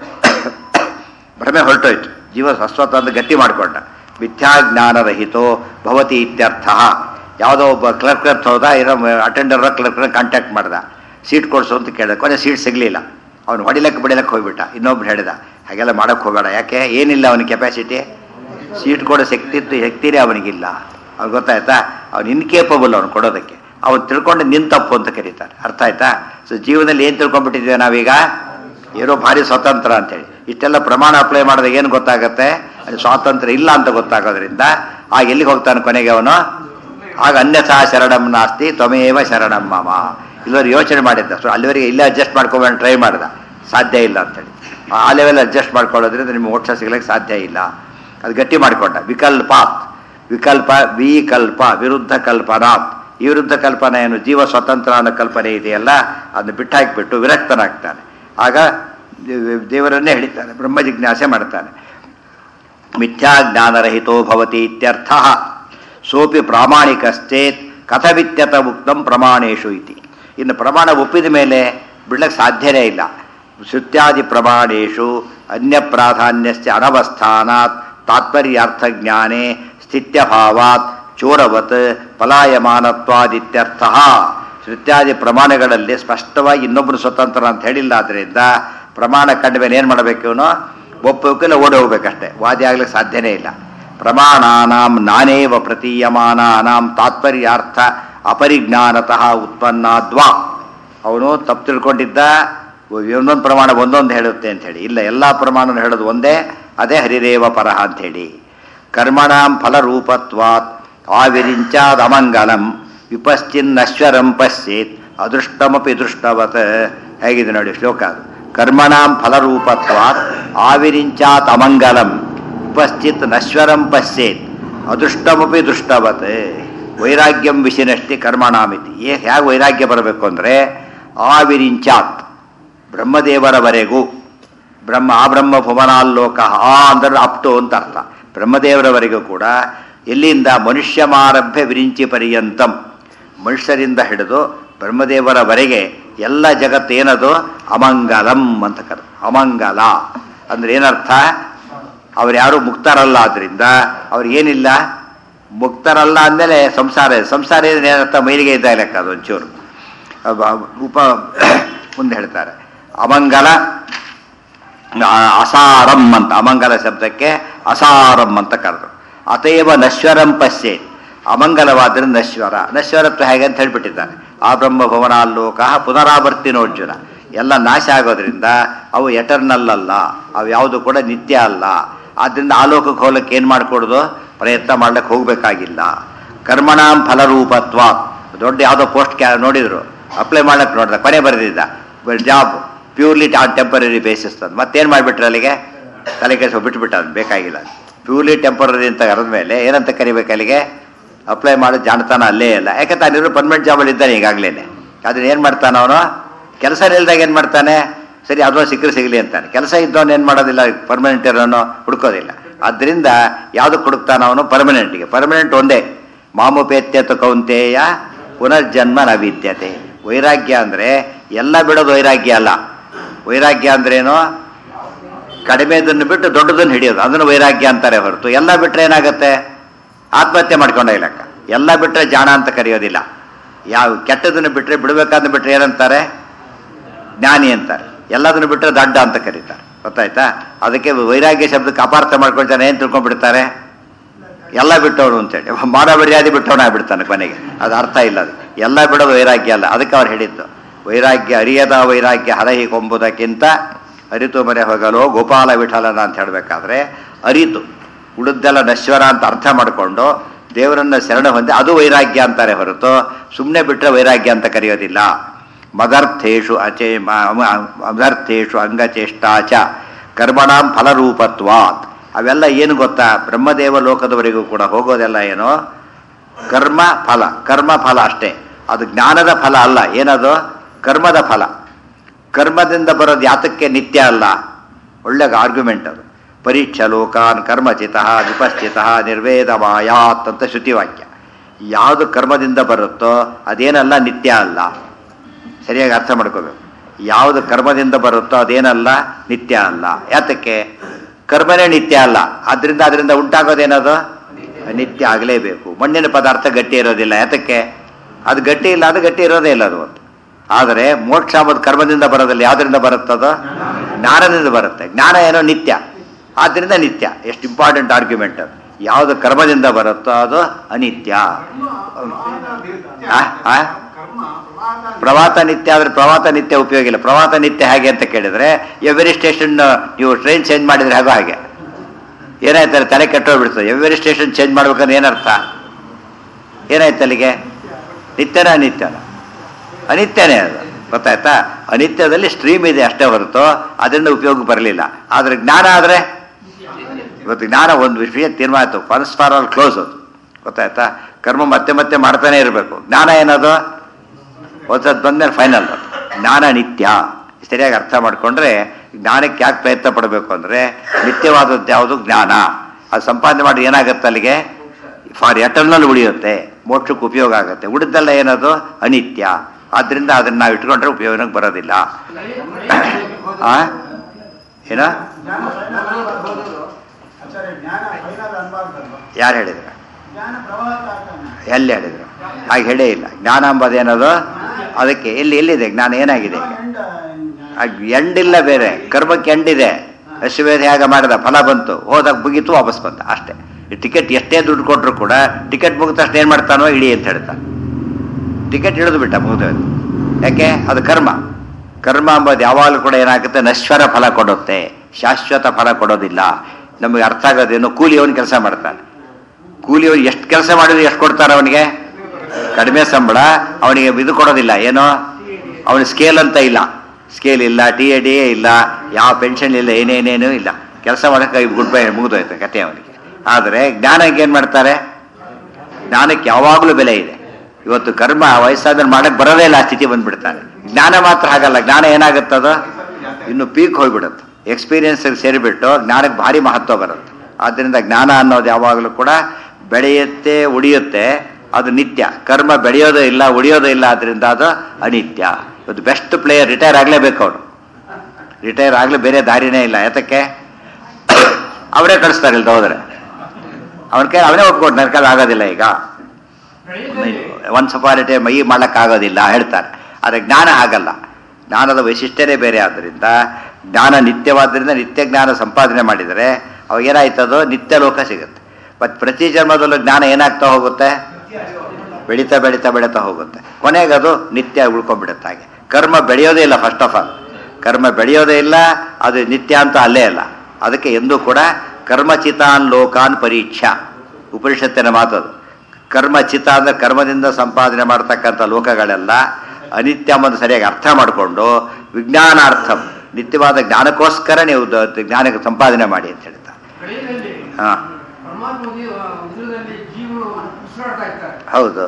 ಭ್ರಮೆ ಹೊರಟೋಯ್ತು. ಜೀವ ಸ್ವಸ್ವತಂತ್ರ ಗಟ್ಟಿ ಮಾಡಿಕೊಂಡ. ಮಿಥ್ಯಾಜ್ಞಾನರಹಿತೋ ಭವತಿ ಇತ್ಯರ್ಥ. ಯಾವುದೋ ಒಬ್ಬ ಕ್ಲರ್ಕ್ ಹೋದ, ಏನೋ ಅಟೆಂಡರ್ ಕ್ಲರ್ಕ್ನ ಕಾಂಟ್ಯಾಕ್ಟ್ ಮಾಡ್ದ, ಸೀಟ್ ಕೊಡಿಸು ಅಂತ ಕೇಳಿದ. ಕೊನೆ ಸೀಟ್ ಸಿಗಲಿಲ್ಲ. ಅವನು ಹೊಡಿಲಕ್ಕೆ ಬಿಡಲಕ್ಕೆ ಹೋಗ್ಬಿಟ್ಟ. ಇನ್ನೊಬ್ರು ಹೇಳಿದ, ಹಾಗೆಲ್ಲ ಮಾಡೋಕ್ಕೆ ಹೋಗಬೇಡ, ಯಾಕೆ ಏನಿಲ್ಲ ಅವನಿಗೆ ಕೆಪಾಸಿಟಿ, ಸೀಟ್ ಕೊಡೋ ಶಕ್ತಿನೇ ಅವನಿಗಿಲ್ಲ. ಅವ್ನು ಗೊತ್ತಾಯ್ತಾ, ಅವ್ನು ಇನ್ಕೇಪಬಲ್ ಅವನು ಕೊಡೋದಕ್ಕೆ. ಅವನು ತಿಳ್ಕೊಂಡು ನಿನ್ನ ತಪ್ಪು ಅಂತ ಕರೀತಾರೆ. ಅರ್ಥ ಆಯ್ತಾ? ಸೊ ಜೀವನದಲ್ಲಿ ಏನು ತಿಳ್ಕೊಂಡ್ಬಿಟ್ಟಿದ್ದೀವಿ ನಾವೀಗ, ಏನೋ ಭಾರಿ ಸ್ವತಂತ್ರ ಅಂತೇಳಿ. ಇಷ್ಟೆಲ್ಲ ಪ್ರಮಾಣ ಅಪ್ಲೈ ಮಾಡಿದಾಗ ಏನು ಗೊತ್ತಾಗುತ್ತೆ, ಅದು ಸ್ವಾತಂತ್ರ್ಯ ಇಲ್ಲ ಅಂತ ಗೊತ್ತಾಗೋದ್ರಿಂದ ಆಗ ಎಲ್ಲಿಗೆ ಹೋಗ್ತಾನೆ ಕೊನೆಗೆ ಅವನು, ಆಗ ಅನ್ಯಥಾ ಶರಣಂ ನಾಸ್ತಿ ತ್ವಮೇವ ಶರಣಂ ಮಮ. ಇಲ್ಲವರು ಯೋಚನೆ ಮಾಡಿದ್ದ, ಸೊ ಅಲ್ಲಿವರೆಗೆ ಇಲ್ಲೇ ಅಡ್ಜಸ್ಟ್ ಮಾಡ್ಕೊಬೇಡ ಟ್ರೈ ಮಾಡ್ದ, ಸಾಧ್ಯ ಇಲ್ಲ ಅಂತೇಳಿ. ಆ ಲೆವೆಲ್ ಅಡ್ಜಸ್ಟ್ ಮಾಡ್ಕೊಳ್ಳೋದ್ರಿಂದ ನಿಮ್ಗೆ ಮೋಕ್ಷ ಸಿಗ್ಲಿಕ್ಕೆ ಸಾಧ್ಯ ಇಲ್ಲ. ಅದು ಗಟ್ಟಿ ಮಾಡಿಕೊಂಡ. ವಿಕಲ್ಪಾತ್, ವಿಕಲ್ಪ ವಿಕಲ್ಪ ವಿರುದ್ಧ ಕಲ್ಪನಾತ್. ಈ ವಿರುದ್ಧ ಕಲ್ಪನೆ ಏನು, ಜೀವ ಸ್ವತಂತ್ರ ಅನ್ನೋ ಕಲ್ಪನೆ ಇದೆಯಲ್ಲ, ಅದನ್ನು ಬಿಟ್ಟಾಕಿಬಿಟ್ಟು ವಿರಕ್ತನಾಗ್ತಾನೆ. ಆಗ ದೇವರನ್ನೇ ಹಿಡಿತಾನೆ, ಬ್ರಹ್ಮ ಜಿಜ್ಞಾಸೆ ಮಾಡ್ತಾನೆ. ಮಿಥ್ಯಾಜ್ಞಾನರಹಿತೋ ಭವತಿ ಇತ್ಯರ್ಥ. ಸೋಪಿ ಪ್ರಾಮಾಣಿಕಶ್ಚೇತ್ ಕಥವಿತ್ಯತ ಉಕ್ತಂ ಪ್ರಮಾಣೇಶು ಇತಿ. ಇನ್ನು ಪ್ರಮಾಣ ಒಪ್ಪಿದ ಮೇಲೆ ಬಿಡ್ಲಕ್ಕೆ ಸಾಧ್ಯನೇ ಇಲ್ಲ. ಶ್ರುತ್ಯಾದಿ ಪ್ರಮಾಣೇಶು ಅನ್ಯ ಪ್ರಾಧಾನ್ಯಶ್ಚ ಅನವಸ್ಥಾನಾತ್ ತಾತ್ಪರ್ಯಾರ್ಥ ಜ್ಞಾನೇ ಸ್ಥಿತ್ಯಭಾವಾತ್ ಚೋರವತ್ ಪಲಾಯಮಾನತ್ವಾದಿತ್ಯರ್ಥ. ಶ್ರುತ್ಯಾದಿ ಪ್ರಮಾಣಗಳಲ್ಲಿ ಸ್ಪಷ್ಟವಾಗಿ ಇನ್ನೊಬ್ಬರು ಸ್ವತಂತ್ರ ಅಂತ ಹೇಳಿಲ್ಲ. ಆದ್ದರಿಂದ ಪ್ರಮಾಣ ಕಂಡ ಮೇಲೆ ಏನು ಮಾಡಬೇಕು, ಇವನು ಒಪ್ಪೋಕಿಲ್ಲ, ಓಡಿ ಹೋಗ್ಬೇಕಷ್ಟೇ. ವಾದಿ ಆಗ್ಲಿಕ್ಕೆ ಸಾಧ್ಯನೇ ಇಲ್ಲ. ಪ್ರಮಾಣಾನಾಂ ನಾನೇವ ಪ್ರತೀಯಮಾನಾನಾಂ ತಾತ್ಪರ್ಯಾರ್ಥ ಅಪರಿಜ್ಞಾನತಃ ಉತ್ಪನ್ನಾದ್ವಾ. ಅವನು ತಪ್ಪು ತಿಳ್ಕೊಂಡಿದ್ದ, ಒಂದೊಂದು ಪ್ರಮಾಣ ಒಂದೊಂದು ಹೇಳುತ್ತೆ ಅಂಥೇಳಿ. ಇಲ್ಲ, ಎಲ್ಲ ಪ್ರಮಾಣವನ್ನು ಹೇಳೋದು ಒಂದೇ, ಅದೇ ಹರಿರೇವ ಪರಹ ಅಂಥೇಳಿ. ಕರ್ಮಣಾಂ ಫಲರೂಪತ್ವಾತ್ ಆವಿರಿಂಚಾದ ಅಮಂಗಲಂ ವಿಪಶ್ಚಿನ್ನಶ್ವರಂ ಪಶ್ಯೇತ್ ಅದೃಷ್ಟಮಪಿ ದೃಷ್ಟವತ್. ಹೇಗಿದೆ ನೋಡಿ ಶ್ಲೋಕ ಅದು. ಕರ್ಮಣಾಂ ಫಲರೂಪತ್ವಾತ್ ಆವಿರಿಂಚಾತ್ ಅಮಂಗಲಂ ಉಪಸ್ಥಿತ್ ನಶ್ವರಂ ಪಶ್ಯೇತ್ ಅದೃಷ್ಟಮಪಿ ದೃಷ್ಟವತ್ ವೈರಾಗ್ಯಂ ವಿಷಿನಷ್ಟಿ ಕರ್ಮಣಾಮಿತಿ. ಹೇಗೆ ವೈರಾಗ್ಯ ಬರಬೇಕು ಅಂದರೆ ಆವಿರಿಂಚಾತ್ ಬ್ರಹ್ಮದೇವರವರೆಗೂ ಬ್ರಹ್ಮ ಭುವನಾಲ್ಲೋಕ ಅಂದ್ರೆ ಅಪ್ಟು ಅಂತ ಅರ್ಥ. ಬ್ರಹ್ಮದೇವರವರೆಗೂ ಕೂಡ ಎಲ್ಲಿಂದ ಮನುಷ್ಯಮಾರಭ್ಯ ವಿರಿಂಚಿ ಪರ್ಯಂತಂ ಮನುಷ್ಯರಿಂದ ಹಿಡಿದು ಬ್ರಹ್ಮದೇವರವರೆಗೆ ಎಲ್ಲ ಜಗತ್ತು ಏನದು ಅಮಂಗಲಂ ಅಂತ ಕರೆದು. ಅಮಂಗಲ ಅಂದ್ರೆ ಏನರ್ಥ? ಅವ್ರು ಯಾರು ಮುಕ್ತರಲ್ಲ, ಆದ್ರಿಂದ ಅವ್ರಿಗೇನಿಲ್ಲ, ಮುಕ್ತರಲ್ಲ ಅಂದಮೇಲೆ ಸಂಸಾರ ಏನರ್ಥ? ಮೈಲಿಗೆ ಇದ್ದ ಲೆಕ್ಕ ಅದು ಒಂಚೂರು ಮುಂದೆ ಹೇಳ್ತಾರೆ. ಅಮಂಗಲ ಅಸಾರಂ ಅಂತ, ಅಮಂಗಲ ಶಬ್ದಕ್ಕೆ ಅಸಾರಂ ಅಂತ ಕರೆದು. ಅತೇವ ನಶ್ವರಂ ಪಶ್ಯೇತ್, ಅಮಂಗಲವಾದ್ರೆ ನಶ್ವರತ್ವ ಹೇಗೆ ಅಂತ ಹೇಳ್ಬಿಟ್ಟಿದ್ದಾರೆ. ಆ ಬ್ರಹ್ಮ ಭವನಾಲ್ಲೋಕ ಪುನರಾವರ್ತಿನೋರ್ಜುನ, ಎಲ್ಲ ನಾಶ ಆಗೋದ್ರಿಂದ ಅವು ಎಟರ್ನಲ್ ಅಲ್ಲ, ಅವು ಯಾವುದು ಕೂಡ ನಿತ್ಯ ಅಲ್ಲ. ಆದ್ದರಿಂದ ಆಲೋಕಕ್ಕೆ ಹೋಗ್ಲಿಕ್ಕೆ ಏನು ಮಾಡಿಕೊಡೋದು? ಪ್ರಯತ್ನ ಮಾಡ್ಲಿಕ್ಕೆ ಹೋಗ್ಬೇಕಾಗಿಲ್ಲ. ಕರ್ಮಣಾಂ ಫಲರೂಪತ್ವ, ದೊಡ್ಡ ಯಾವುದೋ ಪೋಸ್ಟ್ ನೋಡಿದ್ರು, ಅಪ್ಲೈ ಮಾಡ್ಲಿಕ್ಕೆ ನೋಡಿದ, ಕೊನೆ ಬರೆದಿದ್ದ ಜಾಬ್ ಪ್ಯೂರ್ಲಿ ಟೆಂಪರರಿ ಬೇಸಿಸ್ ಅಂತ. ಮತ್ತೇನು ಮಾಡಿಬಿಟ್ರೆ ಅಲ್ಲಿಗೆ ತಲೆ ಕೆಲಸ ಬಿಟ್ಬಿಟ್ಟ, ಅದು ಬೇಕಾಗಿಲ್ಲ. ಪ್ಯೂರ್ಲಿ ಟೆಂಪರರಿ ಅಂತ ಕರೆದ ಮೇಲೆ ಏನಂತ ಕರಿಬೇಕು? ಅಲ್ಲಿಗೆ ಅಪ್ಲೈ ಮಾಡೋದು ಜಾಣತಾನ ಅಲ್ಲೇ ಇಲ್ಲ. ಯಾಕೆ ತಾನಿರೋ ಪರ್ಮನೆಂಟ್ ಜಾಬಲ್ಲಿ ಇದ್ದಾನೆ ಈಗಾಗಲೇ. ಅದನ್ನ ಏನು ಮಾಡ್ತಾನೆ ಅವನು? ಕೆಲಸ ಇಲ್ದಾಗ ಏನು ಮಾಡ್ತಾನೆ? ಸರಿ ಅದೋ ಸಿಗಲಿ ಅಂತಾನೆ. ಕೆಲಸ ಇದ್ದವನು ಏನು ಮಾಡೋದಿಲ್ಲ, ಪರ್ಮನೆಂಟ್ ಇರೋನು ಹುಡುಕೋದಿಲ್ಲ. ಆದ್ದರಿಂದ ಯಾವುದಕ್ಕೆ ಹುಡುಕ್ತಾನ ಅವನು? ಪರ್ಮನೆಂಟ್ಗೆ. ಪರ್ಮನೆಂಟ್ ಒಂದೇ, ಮಾಮುಪೇತ್ಯತು ಕೌಂತೆಯ ಪುನರ್ಜನ್ಮ ನ ವಿದ್ಯತೆ. ವೈರಾಗ್ಯ ಅಂದರೆ ಎಲ್ಲ ಬಿಡೋದು ವೈರಾಗ್ಯ ಅಲ್ಲ. ವೈರಾಗ್ಯ ಅಂದ್ರೇನು? ಕಡಿಮೆದನ್ನು ಬಿಟ್ಟು ದೊಡ್ಡದನ್ನು ಹಿಡಿಯೋದು, ಅದನ್ನು ವೈರಾಗ್ಯ ಅಂತಾರೆ ಹೊರತು ಎಲ್ಲ ಬಿಟ್ಟರೆ ಏನಾಗುತ್ತೆ? ಆತ್ಮಹತ್ಯೆ ಮಾಡ್ಕೊಂಡ ಲೆಕ್ಕ. ಎಲ್ಲ ಬಿಟ್ಟರೆ ಜಾಣ ಅಂತ ಕರೆಯೋದಿಲ್ಲ. ಯಾವ ಕೆಟ್ಟದನ್ನು ಬಿಟ್ಟರೆ, ಬಿಡಬೇಕಾದ್ರೆ ಬಿಟ್ಟರೆ ಏನಂತಾರೆ? ಜ್ಞಾನಿ ಅಂತಾರೆ. ಎಲ್ಲದನ್ನು ಬಿಟ್ಟರೆ ದಡ್ಡ ಅಂತ ಕರೀತಾರೆ. ಗೊತ್ತಾಯ್ತಾ? ಅದಕ್ಕೆ ವೈರಾಗ್ಯ ಶಬ್ದಕ್ಕೆ ಅಪಾರ್ಥ ಮಾಡ್ಕೊಳ್ತಾನೆ. ಏನು ತಿಳ್ಕೊಂಡ್ಬಿಡ್ತಾರೆ? ಎಲ್ಲ ಬಿಟ್ಟವನು ಅಂತೇಳಿ, ಮಾಡ ಮರ್ಯಾದೆ ಬಿಟ್ಟವನಾಗ್ಬಿಡ್ತಾನೆ ಕೊನೆಗೆ. ಅದು ಅರ್ಥ ಇಲ್ಲ. ಅದು ಎಲ್ಲ ಬಿಡೋದು ವೈರಾಗ್ಯ ಅಲ್ಲ. ಅದಕ್ಕೆ ಅವ್ರು ಹೇಳಿದ್ದು ವೈರಾಗ್ಯ ಅರಿಯದ ವೈರಾಗ್ಯ ಹರಹಿ ಕೊಂಬುದಕ್ಕಿಂತ ಅರಿತು ಮರೆ ಹೋಗಲು ಗೋಪಾಲ ವಿಠಲನ ಅಂತ ಹೇಳಬೇಕಾದ್ರೆ ಅರಿತು ಉಳಿದೆಲ್ಲ ನಶ್ವರ ಅಂತ ಅರ್ಥ ಮಾಡಿಕೊಂಡು ದೇವರನ್ನ ಶರಣ ಹೊಂದಿ ಅದು ವೈರಾಗ್ಯ ಅಂತಾರೆ ಹೊರತು ಸುಮ್ಮನೆ ಬಿಟ್ಟರೆ ವೈರಾಗ್ಯ ಅಂತ ಕರೆಯೋದಿಲ್ಲ. ಮದರ್ಥೇಶು ಮದರ್ಥೇಶು ಅಂಗಚೇಷ್ಟಾಚ ಕರ್ಮಣಾಂ ಫಲರೂಪತ್ವಾತ್. ಅವೆಲ್ಲ ಏನು ಗೊತ್ತಾ? ಬ್ರಹ್ಮದೇವ ಲೋಕದವರೆಗೂ ಕೂಡ ಹೋಗೋದೆಲ್ಲ ಏನೋ ಕರ್ಮ ಫಲ ಅಷ್ಟೇ. ಅದು ಜ್ಞಾನದ ಫಲ ಅಲ್ಲ. ಏನದು? ಕರ್ಮದ ಫಲ. ಕರ್ಮದಿಂದ ಬರೋದು ಯಾತಕ್ಕೆ ನಿತ್ಯ ಅಲ್ಲ? ಒಳ್ಳೆ ಆರ್ಗ್ಯುಮೆಂಟ್ ಅದು. ಪರೀಕ್ಷಾ ಲೋಕಾನ್ ಕರ್ಮಚಿತ ವಿಪಶ್ಚಿತ ನಿರ್ವೇದಮಾಯಾತ್ ಅಂತ ಶ್ರುತಿವಾಕ್ಯ. ಯಾವುದು ಕರ್ಮದಿಂದ ಬರುತ್ತೋ ಅದೇನಲ್ಲ ನಿತ್ಯ ಅಲ್ಲ. ಸರಿಯಾಗಿ ಅರ್ಥ ಮಾಡ್ಕೋಬೇಕು. ಯಾವುದು ಕರ್ಮದಿಂದ ಬರುತ್ತೋ ಅದೇನಲ್ಲ ನಿತ್ಯ ಅಲ್ಲ. ಯಾತಕ್ಕೆ? ಕರ್ಮನೇ ನಿತ್ಯ ಅಲ್ಲ. ಅದರಿಂದ ಉಂಟಾಗೋದೇನದು? ನಿತ್ಯ ಆಗಲೇಬೇಕು. ಮಣ್ಣಿನ ಪದಾರ್ಥ ಗಟ್ಟಿ ಇರೋದಿಲ್ಲ. ಯಾತಕ್ಕೆ? ಅದು ಗಟ್ಟಿ ಇಲ್ಲ, ಅದು ಗಟ್ಟಿ ಇರೋದೇ ಇಲ್ಲ ಅದು. ಆದರೆ ಮೋಕ್ಷ ಅಂಬುದು ಕರ್ಮದಿಂದ ಬರೋದಿಲ್ಲ. ಯಾವುದರಿಂದ ಬರುತ್ತದೋ? ಜ್ಞಾನದಿಂದ ಬರುತ್ತೆ. ಜ್ಞಾನ ಏನೋ ನಿತ್ಯ, ಆದ್ದರಿಂದ ನಿತ್ಯ. ಎಷ್ಟು ಇಂಪಾರ್ಟೆಂಟ್ ಆರ್ಗ್ಯುಮೆಂಟ್ ಅದು. ಯಾವುದು ಕರ್ಮದಿಂದ ಬರುತ್ತೋ ಅದು ಅನಿತ್ಯ. ಪ್ರವಾತ ನಿತ್ಯ ಆದರೆ ಪ್ರವಾತ ನಿತ್ಯ ಉಪಯೋಗ ಇಲ್ಲ. ಪ್ರವಾತ ನಿತ್ಯ ಹೇಗೆ ಅಂತ ಕೇಳಿದ್ರೆ, ಎವ್ರಿ ಸ್ಟೇಷನ್ ನೀವು ಟ್ರೈನ್ ಚೇಂಜ್ ಮಾಡಿದ್ರೆ ಹಾಗೋ ಹಾಗೆ ಏನಾಯ್ತಾರೆ? ತಲೆ ಕೆಟ್ಟೋಗ್ಬಿಡ್ತದೆ. ಎವ್ರಿ ಸ್ಟೇಷನ್ ಚೇಂಜ್ ಮಾಡ್ಬೇಕಂದ್ರೆ ಏನರ್ಥ? ಏನಾಯ್ತು ಅಲ್ಲಿಗೆ? ನಿತ್ಯನ ಅನಿತ್ಯನ? ಅನಿತ್ಯನೇ ಅದು. ಗೊತ್ತಾಯ್ತಾ? ಅನಿತ್ಯದಲ್ಲಿ ಸ್ಟ್ರೀಮ್ ಇದೆ ಅಷ್ಟೇ ಹೊರತು ಅದರಿಂದ ಉಪಯೋಗ ಬರಲಿಲ್ಲ. ಆದರೆ ಜ್ಞಾನ ಆದರೆ ಇವತ್ತು ಜ್ಞಾನ ಒಂದು ವಿಷಯ ತೀರ್ಮಾನ ಆಯಿತು, ಒನ್ಸ್ ಫಾರ್ ಆಲ್ ಕ್ಲೋಸ್ ಅದು. ಗೊತ್ತಾಯ್ತಾ? ಕರ್ಮ ಮತ್ತೆ ಮತ್ತೆ ಮಾಡ್ತಾನೆ ಇರಬೇಕು. ಜ್ಞಾನ ಏನದು? ಒಂದ್ಸತ್ ಬಂದ್ಮೇಲೆ ಫೈನಲ್. ಜ್ಞಾನ ನಿತ್ಯ. ಸರಿಯಾಗಿ ಅರ್ಥ ಮಾಡಿಕೊಂಡ್ರೆ ಜ್ಞಾನಕ್ಕೆ ಯಾಕೆ ಪ್ರಯತ್ನ ಪಡಬೇಕು ಅಂದರೆ ನಿತ್ಯವಾದದ್ದು ಯಾವುದು? ಜ್ಞಾನ. ಅದು ಸಂಪಾದನೆ ಮಾಡಿ ಏನಾಗುತ್ತೆ ಅಲ್ಲಿಗೆ? ಫಾರ್ ಎಟರ್ನಲ್ ಉಳಿಯುತ್ತೆ, ಮೋಕ್ಷಕ್ಕೆ ಉಪಯೋಗ ಆಗುತ್ತೆ. ಉಳಿದೆಲ್ಲ ಏನದು? ಅನಿತ್ಯ. ಆದ್ದರಿಂದ ಅದನ್ನು ನಾವು ಇಟ್ಕೊಂಡ್ರೆ ಉಪಯೋಗಕ್ಕೆ ಬರೋದಿಲ್ಲ. ಏನ ಯಾರು ಹೇಳಿದ್ರು? ಎಲ್ಲಿ ಹೇಳಿದ್ರು? ಹಾಗೆ ಹೇಳೇ ಇಲ್ಲ. ಜ್ಞಾನ ಅಂಬೋದೇನದು? ಅದಕ್ಕೆ ಎಲ್ಲಿದೆ ಜ್ಞಾನ? ಏನಾಗಿದೆ ಈಗ? ಎಂಡಿಲ್ಲ, ಬೇರೆ ಕರ್ಮಕ್ಕೆ ಎಂಡಿದೆ. ಅಶ್ವಮೇಧ ಯಾಗ ಮಾಡಿದ, ಫಲ ಬಂತು, ಹೋದಾಗ ಮುಗೀತು, ವಾಪಸ್ ಬಂತ ಅಷ್ಟೇ. ಟಿಕೆಟ್ ಎಷ್ಟೇ ದುಡ್ಡು ಕೊಟ್ಟರು ಕೂಡ ಟಿಕೆಟ್ ಮುಗಿದ ತಕ್ಷಣ ಏನು ಮಾಡ್ತಾನೋ? ಇಡಿ ಅಂತ ಹೇಳ್ತಾನೆ. ಟಿಕೆಟ್ ಹಿಡಿದು ಬಿಟ್ಟ, ಮುಗಿದೋಯ್ತು. ಯಾಕೆ? ಅದು ಕರ್ಮ. ಕರ್ಮ ಅಂಬೋದು ಯಾವಾಗಲೂ ಕೂಡ ಏನಾಗುತ್ತೆ? ನಶ್ವರ ಫಲ ಕೊಡುತ್ತೆ, ಶಾಶ್ವತ ಫಲ ಕೊಡೋದಿಲ್ಲ. ನಮಗೆ ಅರ್ಥ ಆಗೋದೇನು? ಕೂಲಿಯವನು ಕೆಲಸ ಮಾಡ್ತಾನೆ. ಕೂಲಿಯವನು ಎಷ್ಟು ಕೆಲಸ ಮಾಡಿದ್ರು ಎಷ್ಟು ಕೊಡ್ತಾರೆ ಅವನಿಗೆ? ಕಡಿಮೆ ಸಂಬಳ. ಅವನಿಗೆ ಇದು ಕೊಡೋದಿಲ್ಲ. ಏನೋ ಅವನ ಸ್ಕೇಲ್ ಅಂತ ಇಲ್ಲ. ಸ್ಕೇಲ್ ಇಲ್ಲ, TAD ಇಲ್ಲ, ಯಾವ ಪೆನ್ಷನ್ ಇಲ್ಲ, ಏನೇನೇನೂ ಇಲ್ಲ. ಕೆಲಸ ಮಾಡೋಕ್ಕೆ ಗುಡ್ ಬೈ ಮುಗಿದೋಯ್ತು ಕತೆ ಅವನಿಗೆ. ಆದರೆ ಜ್ಞಾನಕ್ಕೆ ಏನು ಮಾಡ್ತಾರೆ? ಜ್ಞಾನಕ್ಕೆ ಯಾವಾಗಲೂ ಬೆಲೆ ಇದೆ. ಇವತ್ತು ಕರ್ಮ ವಯಸ್ಸಾದ್ಮೇಲೆ ಮಾಡಕ್ಕೆ ಬರೋದೇ ಇಲ್ಲ, ಆ ಸ್ಥಿತಿ ಬಂದ್ಬಿಡ್ತಾನೆ. ಜ್ಞಾನ ಮಾತ್ರ ಹಾಗಲ್ಲ. ಜ್ಞಾನ ಏನಾಗುತ್ತದೋ ಇನ್ನು ಪೀಕ್ ಹೋಗ್ಬಿಡುತ್ತೆ. ಎಕ್ಸ್ಪೀರಿಯನ್ಸಿಗೆ ಸೇರಿಬಿಟ್ಟು ಜ್ಞಾನಕ್ಕೆ ಭಾರಿ ಮಹತ್ವ ಬರುತ್ತೆ. ಆದ್ದರಿಂದ ಜ್ಞಾನ ಅನ್ನೋದು ಯಾವಾಗಲೂ ಕೂಡ ಬೆಳೆಯುತ್ತೆ, ಉಳಿಯುತ್ತೆ, ಅದು ನಿತ್ಯ. ಕರ್ಮ ಬೆಳೆಯೋದೇ ಇಲ್ಲ, ಉಳಿಯೋದೇ ಇಲ್ಲ, ಅದರಿಂದ ಅದು ಅನಿತ್ಯ. ಇವತ್ತು ಬೆಸ್ಟ್ ಪ್ಲೇಯರ್ ರಿಟೈರ್ ಆಗಲೇಬೇಕು. ಅವನು ರಿಟೈರ್ ಆಗಲೇ ಬೇರೆ ದಾರಿನೇ ಇಲ್ಲ. ಯಾತಕ್ಕೆ? ಅವರೇ ಕಳಿಸ್ತಾರೆ ಇಲ್ದ ಹೋದರೆ. ಅವನ ಕೈ ಅವನೇ ಒಪ್ಕೊಂಡು ನನ್ನ ಕೈ ಆಗೋದಿಲ್ಲ. ಈಗ ಒಂದು ಸಪಾರಿಟಿ ಮೈ ಮಾಡೋಕ್ಕಾಗೋದಿಲ್ಲ ಹೇಳ್ತಾರೆ. ಆದರೆ ಜ್ಞಾನ ಆಗಲ್ಲ. ಜ್ಞಾನದ ವೈಶಿಷ್ಟ್ಯನೇ ಬೇರೆ. ಆದ್ದರಿಂದ ಜ್ಞಾನ ನಿತ್ಯವಾದ್ದರಿಂದ ನಿತ್ಯ ಜ್ಞಾನ ಸಂಪಾದನೆ ಮಾಡಿದರೆ ಅವಾಗ ಏನಾಯ್ತದೋ ನಿತ್ಯ ಲೋಕ ಸಿಗುತ್ತೆ. ಮತ್ತು ಪ್ರತಿ ಜನ್ಮದಲ್ಲೂ ಜ್ಞಾನ ಏನಾಗ್ತಾ ಹೋಗುತ್ತೆ? ಬೆಳೀತಾ ಬೆಳೀತಾ ಬೆಳೀತಾ ಹೋಗುತ್ತೆ. ಕೊನೆಗೆ ಅದು ನಿತ್ಯ ಉಳ್ಕೊಂಡ್ಬಿಡುತ್ತೆ. ಹಾಗೆ ಕರ್ಮ ಬೆಳೆಯೋದೇ ಇಲ್ಲ. ಫಸ್ಟ್ ಆಫ್ ಆಲ್ ಕರ್ಮ ಬೆಳೆಯೋದೇ ಇಲ್ಲ, ಅದು ನಿತ್ಯ ಅಂತ ಅಲ್ಲೇ ಅಲ್ಲ. ಅದಕ್ಕೆ ಎಂದೂ ಕೂಡ ಕರ್ಮಚಿತಾನ್ ಲೋಕಾನ್ ಪರೀಕ್ಷಾ ಉಪನಿಷತ್ತಿನ ಮಾತದು. ಕರ್ಮಚಿತ ಅಂದರೆ ಕರ್ಮದಿಂದ ಸಂಪಾದನೆ ಮಾಡ್ತಕ್ಕಂಥ ಲೋಕಗಳೆಲ್ಲ ಅನಿತ್ಯ ಎಂಬುದು ಸರಿಯಾಗಿ ಅರ್ಥ ಮಾಡಿಕೊಂಡು ವಿಜ್ಞಾನಾರ್ಥಂ ನಿತ್ಯವಾದ ಜ್ಞಾನಕ್ಕೋಸ್ಕರ ನೀವು ಜ್ಞಾನಕ್ಕೆ ಸಂಪಾದನೆ ಮಾಡಿ ಅಂತ ಹೇಳ್ತಾರೆ. ಹಾಂ, ಹೌದು.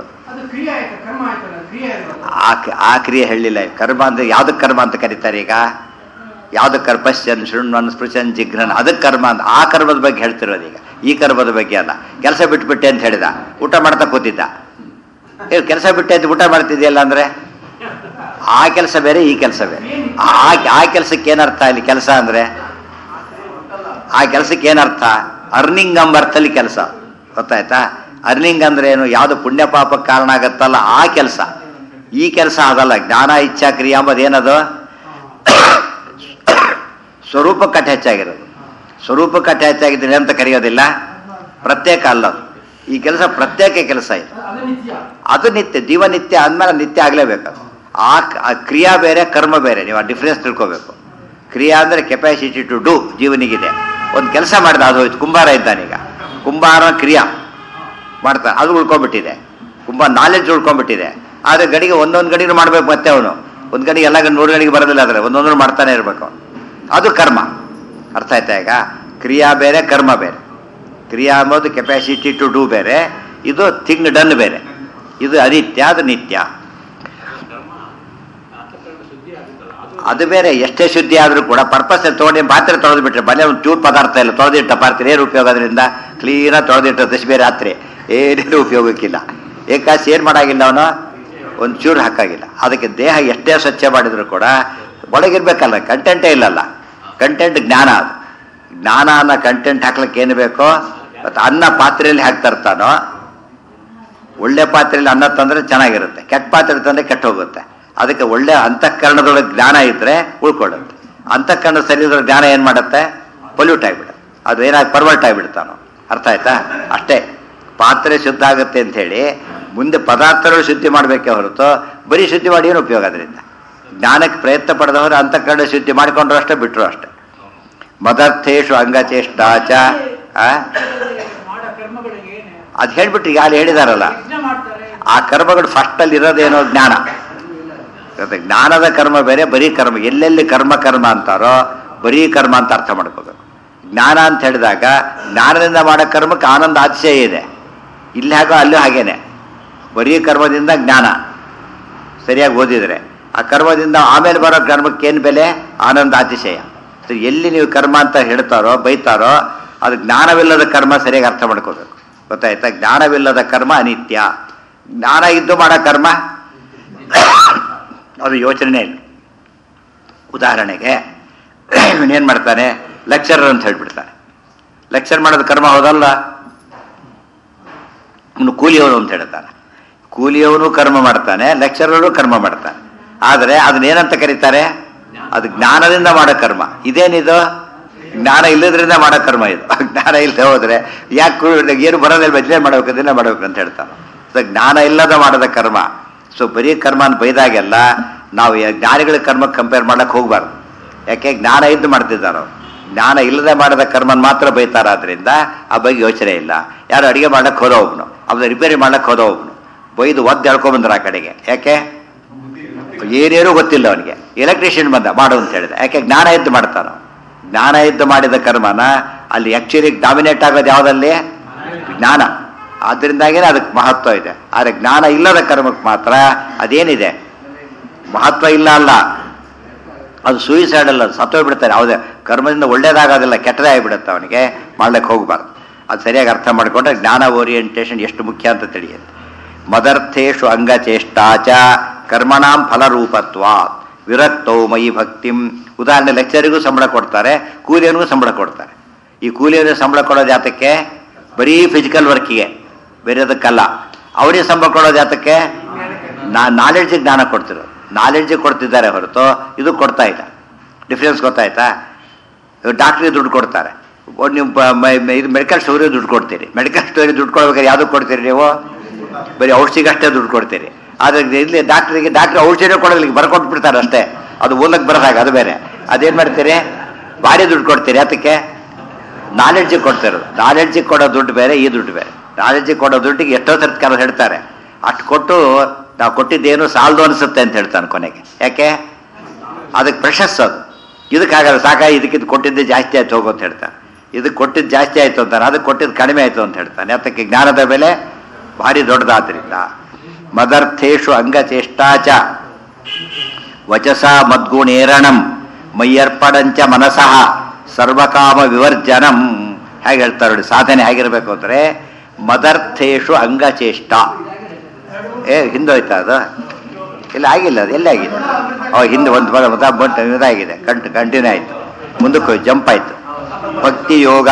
ಆ ಕ್ರಿಯೆ ಹೇಳಿಲ್ಲ. ಕರ್ಮ ಅಂದರೆ ಯಾವುದಕ್ಕೆ ಕರ್ಮ ಅಂತ ಕರೀತಾರೆ? ಈಗ ಯಾವುದಕ್ಕೆ ಪಶ್ಯನ್ ಶೃಣ್ವನ್ ಸ್ಪೃಶನ್ ಜಿಘ್ರನ್ ಅದಕ್ಕೆ ಕರ್ಮ ಅಂತ. ಆ ಕರ್ಮದ ಬಗ್ಗೆ ಹೇಳ್ತಿರೋದು. ಈಗ ಈ ಕರ್ಮದ ಬಗ್ಗೆ ಅಲ್ಲ. ಕೆಲಸ ಬಿಟ್ಬಿಟ್ಟೆ ಅಂತ ಹೇಳಿದ, ಊಟ ಮಾಡ್ತಾ ಕೂತಿದ್ದ. ಕೆಲಸ ಬಿಟ್ಟೆ ಅಂತ ಊಟ ಮಾಡ್ತಿದ್ಯಲ್ಲ ಅಂದರೆ ಆ ಕೆಲಸ ಬೇರೆ, ಈ ಕೆಲಸ ಬೇರೆ. ಆ ಕೆಲಸಕ್ಕೆ ಏನರ್ಥ? ಇಲ್ಲಿ ಕೆಲಸ ಅಂದರೆ ಆ ಕೆಲಸಕ್ಕೆ ಏನರ್ಥ? ಅರ್ನಿಂಗ್ ಎಂಬ ಅರ್ಥದಲ್ಲಿ ಕೆಲಸ. ಗೊತ್ತಾಯ್ತಾ? ಅರ್ನಿಂಗ್ ಅಂದ್ರೆ ಏನು? ಯಾವುದು ಪುಣ್ಯ ಪಾಪಕ್ಕೆ ಕಾರಣ ಆಗತ್ತಲ್ಲ ಆ ಕೆಲಸ. ಈ ಕೆಲಸ ಅದಲ್ಲ. ಜ್ಞಾನ ಇಚ್ಛಾ ಕ್ರಿಯೆ ಎಂಬುದು ಏನದು? ಸ್ವರೂಪಕ್ಕೆ ಅಟ್ಯಾಚ್ ಆಗಿರೋದು. ಸ್ವರೂಪಕ್ಕೆ ಅಟ್ಯಾಚ್ ಆಗಿದ್ರೆ ಅಂತ ಕರೆಯೋದಿಲ್ಲ. ಪ್ರತ್ಯೇಕ ಅಲ್ಲದು. ಈ ಕೆಲಸ ಪ್ರತ್ಯೇಕ ಕೆಲಸ ಇದೆ. ಅದು ನಿತ್ಯ. ಜೀವ ನಿತ್ಯ ಅಂದಮೇಲೆ ನಿತ್ಯ ಆಗಲೇಬೇಕು. ಆ ಕ್ರಿಯಾ ಬೇರೆ, ಕರ್ಮ ಬೇರೆ. ನೀವು ಆ ಡಿಫ್ರೆನ್ಸ್ ತಿಳ್ಕೋಬೇಕು. ಕ್ರಿಯಾ ಅಂದರೆ ಕೆಪಾಸಿಟಿ ಟು ಡೂ ಜೀವನಿಗಿದೆ. ಒಂದು ಕೆಲಸ ಮಾಡಿದ, ಅದು ಹೋಯ್ತು. ಕುಂಬಾರ ಇದ್ದಾನೀಗ. ಕುಂಬಾರ ಕ್ರಿಯಾ ಮಾಡ್ತಾನೆ, ಅದು ಉಳ್ಕೊಂಡ್ಬಿಟ್ಟಿದೆ. ನಾಲೆಡ್ಜ್ ಉಳ್ಕೊಂಡ್ಬಿಟ್ಟಿದೆ. ಆದರೆ ಗಡಿಗೆ ಒಂದೊಂದು ಗಡಿಗೆ ಮಾಡಬೇಕು. ಮತ್ತೆ ಅವನು ಒಂದು ಗಡಿಗೆ ಎಲ್ಲ 100 ಗಡಿಗೆ ಬರೋದಿಲ್ಲ. ಆದರೆ ಒಂದೊಂದು ಮಾಡ್ತಾನೆ ಇರಬೇಕು. ಅದು ಕರ್ಮ. ಅರ್ಥ ಆಯ್ತಾ? ಈಗ ಕ್ರಿಯಾ ಬೇರೆ, ಕರ್ಮ ಬೇರೆ. ಕ್ರಿಯಾ ಅಂಬೋದು ಕೆಪಾಸಿಟಿ ಟು ಡೂ ಬೇರೆ, ಇದು ಥಿಂಗ್ ಡನ್ ಬೇರೆ. ಇದು ಅನಿತ್ಯ, ಅದು ನಿತ್ಯ. ಅದು ಬೇರೆ. ಎಷ್ಟೇ ಶುದ್ಧಿ ಆದರೂ ಕೂಡ ಪರ್ಪಸ್ ತೊಗೊಂಡು ಪಾತ್ರೆ ತೊಳೆದು ಬಿಟ್ರೆ ಬಲೆ ಒಂದು ಚೂರು ಪದಾರ್ಥ ಇಲ್ಲ, ತೊಳೆದಿಟ್ಟ ಪಾತ್ರೆ ಏನು ಉಪಯೋಗ? ಅದರಿಂದ ಕ್ಲೀನಾಗಿ ತೊಳೆದಿಟ್ಟ ದಶ ಬೇರೆ ರಾತ್ರಿ ಏನೇನು ಉಪಯೋಗಕ್ಕಿಲ್ಲ. ಏಕಾಸಿ ಏನು ಮಾಡಾಗಿಲ್ಲ, ಅವನು ಒಂದು ಚೂರು ಹಾಕಾಗಿಲ್ಲ. ಅದಕ್ಕೆ ದೇಹ ಎಷ್ಟೇ ಸ್ವಚ್ಛ ಮಾಡಿದ್ರು ಕೂಡ ಒಳಗಿರ್ಬೇಕಲ್ಲ, ಕಂಟೆಂಟೇ ಇಲ್ಲಲ್ಲ. ಕಂಟೆಂಟ್ ಜ್ಞಾನ. ಅದು ಜ್ಞಾನ ಅನ್ನೋ ಕಂಟೆಂಟ್ ಹಾಕ್ಲಿಕ್ಕೆ ಏನು ಬೇಕೋ? ಮತ್ತು ಅನ್ನ ಪಾತ್ರೆಯಲ್ಲಿ ಹಾಕ್ತಾ ಇರ್ತಾನೋ, ಒಳ್ಳೆ ಪಾತ್ರೆಯಲ್ಲಿ ಅನ್ನ ತಂದರೆ ಚೆನ್ನಾಗಿರುತ್ತೆ, ಕೆಟ್ಟ ಪಾತ್ರೆ ತಂದರೆ ಕೆಟ್ಟ ಹೋಗುತ್ತೆ. ಅದಕ್ಕೆ ಒಳ್ಳೆ ಅಂತಃಕರಣದೊಳಗೆ ಜ್ಞಾನ ಇದ್ದರೆ ಉಳ್ಕೊಳ್ಳುತ್ತೆ. ಅಂತಃಕರಣ ಸರಿ ಇದ್ರೆ ಜ್ಞಾನ ಏನು ಮಾಡುತ್ತೆ? ಪೊಲ್ಯೂಟ್ ಆಗಿಬಿಡುತ್ತೆ. ಅದು ಏನಾಗಿ ಪರ್ವರ್ಟ್ ಆಗಿಬಿಡ್ತಾನೋ. ಅರ್ಥ ಆಯ್ತಾ? ಅಷ್ಟೇ. ಪಾತ್ರೆ ಶುದ್ಧ ಆಗುತ್ತೆ ಅಂಥೇಳಿ ಮುಂದೆ ಪದಾರ್ಥಗಳು ಶುದ್ಧಿ ಮಾಡಬೇಕೇ ಹೊರತು ಬರೀ ಶುದ್ಧಿ ಮಾಡಿ ಏನು ಉಪಯೋಗ? ಅದರಿಂದ ಜ್ಞಾನಕ್ಕೆ ಪ್ರಯತ್ನ ಪಡೆದವರು ಅಂತಃಕರಣ ಶುದ್ಧಿ ಮಾಡಿಕೊಂಡ್ರು ಅಷ್ಟೇ, ಬಿಟ್ಟರು ಅಷ್ಟೇ. ಮದರ್ಥೇಶು ಅಂಗಚೇಷ್ಟಾಚ ಅದು ಹೇಳ್ಬಿಟ್ಟು ಈಗ ಅಲ್ಲಿ ಹೇಳಿದಾರಲ್ಲ, ಆ ಕರ್ಮಗಳು ಫಸ್ಟಲ್ಲಿ ಇರೋದೇನೋ ಜ್ಞಾನ. ಜ್ಞಾನದ ಕರ್ಮ ಬೇರೆ, ಬರೀ ಕರ್ಮ. ಎಲ್ಲೆಲ್ಲಿ ಕರ್ಮ ಕರ್ಮ ಅಂತಾರೋ ಬರೀ ಕರ್ಮ ಅಂತ ಅರ್ಥ ಮಾಡ್ಕೋಬೇಕು. ಜ್ಞಾನ ಅಂತ ಹೇಳಿದಾಗ ಜ್ಞಾನದಿಂದ ಮಾಡೋ ಕರ್ಮಕ್ಕೆ ಆನಂದ ಅತಿಶಯ ಇದೆ. ಇಲ್ಲಿ ಹಾಗೋ ಅಲ್ಲೂ ಹಾಗೇನೆ. ಬರೀ ಕರ್ಮದಿಂದ ಜ್ಞಾನ ಸರಿಯಾಗಿ ಓದಿದರೆ, ಆ ಕರ್ಮದಿಂದ ಆಮೇಲೆ ಬರೋ ಕರ್ಮಕ್ಕೆ ಏನು ಬೆಲೆ? ಆನಂದ ಅತಿಶಯ. ಎಲ್ಲಿ ನೀವು ಕರ್ಮ ಅಂತ ಹೇಳ್ತಾರೋ ಬೈತಾರೋ ಅದು ಜ್ಞಾನವಿಲ್ಲದ ಕರ್ಮ. ಸರಿಯಾಗಿ ಅರ್ಥ ಮಾಡ್ಕೋಬೇಕು. ಗೊತ್ತಾಯ್ತಾ? ಜ್ಞಾನವಿಲ್ಲದ ಕರ್ಮ ಅನಿತ್ಯ. ಜ್ಞಾನ ಇದ್ದು ಮಾಡೋ ಕರ್ಮ ಅದು ಯೋಚನೆ ಇಲ್ಲ. ಉದಾಹರಣೆಗೆ ಇವನೇನು ಮಾಡ್ತಾನೆ? ಲೆಕ್ಚರರ್ ಅಂತ ಹೇಳ್ಬಿಡ್ತಾನೆ. ಲೆಕ್ಚರ್ ಮಾಡೋದು ಕರ್ಮ ಹೌದಲ್ಲ? ಇವನು ಕೂಲಿಯವನು ಅಂತ ಹೇಳ್ತಾನೆ. ಕೂಲಿಯವನು ಕರ್ಮ ಮಾಡ್ತಾನೆ, ಲೆಕ್ಚರರು ಕರ್ಮ ಮಾಡ್ತಾನೆ. ಆದರೆ ಅದನ್ನೇನಂತ ಕರೀತಾರೆ? ಅದು ಜ್ಞಾನದಿಂದ ಮಾಡೋ ಕರ್ಮ. ಇದೇನಿದು? ಜ್ಞಾನ ಇಲ್ಲದ್ರಿಂದ ಮಾಡೋ ಕರ್ಮ ಇದು. ಜ್ಞಾನ ಇಲ್ಲದೆ ಹೋದರೆ ಯಾಕೆ ಏನು ಬರೋದಿಲ್ಲ, ಬದಲೇ ಮಾಡ್ಬೇಕು, ಅದನ್ನೇ ಮಾಡ್ಬೇಕು ಅಂತ ಹೇಳ್ತಾನೆ. ಸೊ ಜ್ಞಾನ ಇಲ್ಲದ ಮಾಡೋದ ಕರ್ಮ. ಸೊ ಬರೀ ಕರ್ಮನ ಬೈದಾಗೆಲ್ಲ ನಾವು ಜ್ಞಾನಿಗಳ ಕರ್ಮಕ್ಕೆ ಕಂಪೇರ್ ಮಾಡಕ್ಕೆ ಹೋಗ್ಬಾರ್ದು. ಯಾಕೆ? ಜ್ಞಾನ ಇದ್ದು ಮಾಡ್ತಿದ್ದಾರೋ. ಜ್ಞಾನ ಇಲ್ಲದೆ ಮಾಡಿದ ಕರ್ಮನ ಮಾತ್ರ ಬೈತಾರಾದ್ರಿಂದ ಆ ಬಗ್ಗೆ ಯೋಚನೆ ಇಲ್ಲ. ಯಾರು ಅಡುಗೆ ಮಾಡಕ್ಕೆ ಹೋದೋ ಒಬ್ನು, ಅವನ್ನ ರಿಪೇರಿ ಮಾಡಕ್ಕೆ ಹೋದೋ ಒಬ್ನು ಬೈದು ಒದ್ದು ಹೇಳ್ಕೊಂಬಂದ್ರು ಆ ಕಡೆಗೆ. ಯಾಕೆ? ಏನೇನೂ ಗೊತ್ತಿಲ್ಲ ಅವನಿಗೆ. ಎಲೆಕ್ಟ್ರಿಷಿಯನ್ ಬಂದ ಮಾಡು ಅಂತ ಹೇಳಿದೆ. ಯಾಕೆ? ಜ್ಞಾನ ಇದ್ದು ಮಾಡ್ತಾನೋ. ಜ್ಞಾನ ಇದ್ದು ಮಾಡಿದ ಕರ್ಮನ ಅಲ್ಲಿ ಆ್ಯಕ್ಚುಲಿ ಡಾಮಿನೇಟ್ ಆಗೋದು ಯಾವುದಲ್ಲಿ? ಜ್ಞಾನ. ಆದ್ದರಿಂದಾಗೇ ಅದಕ್ಕೆ ಮಹತ್ವ ಇದೆ. ಆದರೆ ಜ್ಞಾನ ಇಲ್ಲದ ಕರ್ಮಕ್ಕೆ ಮಾತ್ರ ಅದೇನಿದೆ ಮಹತ್ವ ಇಲ್ಲ. ಅಲ್ಲ, ಅದು ಸೂಯಿಸೈಡ್ ಅಲ್ಲ, ಸತ್ತೋಗ್ಬಿಡ್ತಾರೆ. ಯಾವುದೇ ಕರ್ಮದಿಂದ ಒಳ್ಳೇದಾಗೋದಿಲ್ಲ, ಕೆಟ್ಟದೇ ಆಗಿಬಿಡುತ್ತೆ. ಅವನಿಗೆ ಮಾಡ್ಲಿಕ್ಕೆ ಹೋಗಬಾರ್ದು. ಅದು ಸರಿಯಾಗಿ ಅರ್ಥ ಮಾಡಿಕೊಂಡ್ರೆ ಜ್ಞಾನ ಓರಿಯೆಂಟೇಷನ್ ಎಷ್ಟು ಮುಖ್ಯ ಅಂತ ತಿಳಿಯುತ್ತೆ. ಮದರ್ಥೇಶು ಅಂಗಚೇಷ್ಟಾಚ ಕರ್ಮಣಾಂ ಫಲರೂಪತ್ವಾತ್ ವಿರಕ್ತೌ ಮಯಿ ಭಕ್ತಿಂ. ಉದಾಹರಣೆ, ಲೆಕ್ಚರಿಗೂ ಸಂಬಳ ಕೊಡ್ತಾರೆ, ಕೂಲಿಯವನಿಗೂ ಸಂಬಳ ಕೊಡ್ತಾರೆ. ಈ ಕೂಲಿಯವನಿಗೆ ಸಂಬಳ ಕೊಡೋದು ಯಾತಕ್ಕೆ? ಬರೀ ಫಿಸಿಕಲ್ ವರ್ಕಿಗೆ, ಬೇರೆದಕ್ಕಲ್ಲ. ಅವನಿಗೆ ಸಂಬಳ ಕೊಡೋದು ಯಾತಕ್ಕೆ? ನಾಲೆಡ್ಜಿಗೆ ಜ್ಞಾನ ಕೊಡ್ತಿರೋದು. ನಾಲೆಡ್ಜಿಗೆ ಕೊಡ್ತಿದ್ದಾರೆ ಹೊರತು ಇದು ಕೊಡ್ತಾ ಇಲ್ಲ. ಡಿಫ್ರೆನ್ಸ್ ಗೊತ್ತಾಯ್ತಾ? ಡಾಕ್ಟ್ರಿಗೆ ದುಡ್ಡು ಕೊಡ್ತಾರೆ, ನೀವು ಇದು ಮೆಡಿಕಲ್ ಸ್ಟೋರಿಗೆ ದುಡ್ಡು ಕೊಡ್ತೀರಿ. ಮೆಡಿಕಲ್ ಸ್ಟೋರಿಗೆ ದುಡ್ಡು ಕೊಡ್ಬೇಕಾದ್ರೆ ಯಾವುದಕ್ಕೆ ಕೊಡ್ತೀರಿ ನೀವು? ಬರೀ ಔಷಧಿಗಷ್ಟೇ ದುಡ್ಡು ಕೊಡ್ತೀರಿ. ಆದರೆ ಇಲ್ಲಿ ಡಾಕ್ಟ್ರ್ ಔಷಧಿನೇ ಕೊಡೋದಿಲ್ಲ, ಬರ್ಕೊಟ್ಬಿಡ್ತಾರೆ ಅಷ್ಟೇ. ಅದು ಓದಕ್ಕೆ ಬರೋದಾಗ ಅದು ಬೇರೆ. ಅದೇನು ಮಾಡ್ತೀರಿ? ಭಾರಿ ದುಡ್ಡು ಕೊಡ್ತೀರಿ. ಅದಕ್ಕೆ ನಾಲೆಡ್ಜಿಗೆ ಕೊಡ್ತಿರೋದು. ನಾಲೆಡ್ಜಿಗೆ ಕೊಡೋ ದುಡ್ಡು ಬೇರೆ, ಈ ದುಡ್ಡು ಬೇರೆ. ನಾಲೆಡ್ಜಿಗೆ ಕೊಡೋ ದುಡ್ಡಿಗೆ ಎಷ್ಟೋ ಸರ್ಕಾರ ಹೇಳ್ತಾರೆ, ಅಷ್ಟು ಕೊಟ್ಟು ನಾವು ಕೊಟ್ಟಿದ್ದೇನು ಸಾಲದು ಅನಿಸುತ್ತೆ ಅಂತ ಹೇಳ್ತಾನೆ ಕೊನೆಗೆ. ಯಾಕೆ? ಅದಕ್ಕೆ ಪ್ರೆಷಸ್ ಅದು. ಇದಕ್ಕಾಗಲ್ಲ, ಸಾಕಾಗಿ ಇದಕ್ಕಿದ್ದು ಕೊಟ್ಟಿದ್ದೆ ಜಾಸ್ತಿ ಆಯ್ತು ಹೋಗು ಅಂತ ಹೇಳ್ತಾನೆ. ಇದಕ್ಕೆ ಕೊಟ್ಟಿದ್ದು ಜಾಸ್ತಿ ಆಯಿತು ಅಂತಾನೆ, ಅದಕ್ಕೆ ಕೊಟ್ಟಿದ್ದು ಕಡಿಮೆ ಆಯಿತು ಅಂತ ಹೇಳ್ತಾನೆ. ಅದಕ್ಕೆ ಜ್ಞಾನದ ಬೆಲೆ ಭಾರಿ ದೊಡ್ಡದಾದ್ರಿಂದ. ಮದರ್ಥೇಶು ಅಂಗಚೇಷ್ಟಾಚ ವಚಸ ಮದ್ಗುಣೇರಣಂ ಮಯ್ಯರ್ಪಣಂಚ ಮನಸಃ ಸರ್ವಕಾಮ ವಿವರ್ಜನಂ. ಹೇಗೆ ಹೇಳ್ತಾರೆ ನೋಡಿ, ಸಾಧನೆ ಹೇಗಿರಬೇಕು ಅಂದರೆ ಮದರ್ಥೇಶು ಅಂಗಚೇಷ್ಟ. ಹಿಂದೋಯ್ತಾ ಅದು? ಇಲ್ಲ, ಆಗಿಲ್ಲ. ಅದು ಎಲ್ಲಿ ಆಗಿದೆ? ಹಿಂದೆ ಒಂದು ಇದಾಗಿದೆ, ಕಂಟಿನ್ಯೂ ಆಯಿತು, ಮುಂದಕ್ಕೆ ಜಂಪ್ ಆಯಿತು. ಭಕ್ತಿ ಯೋಗ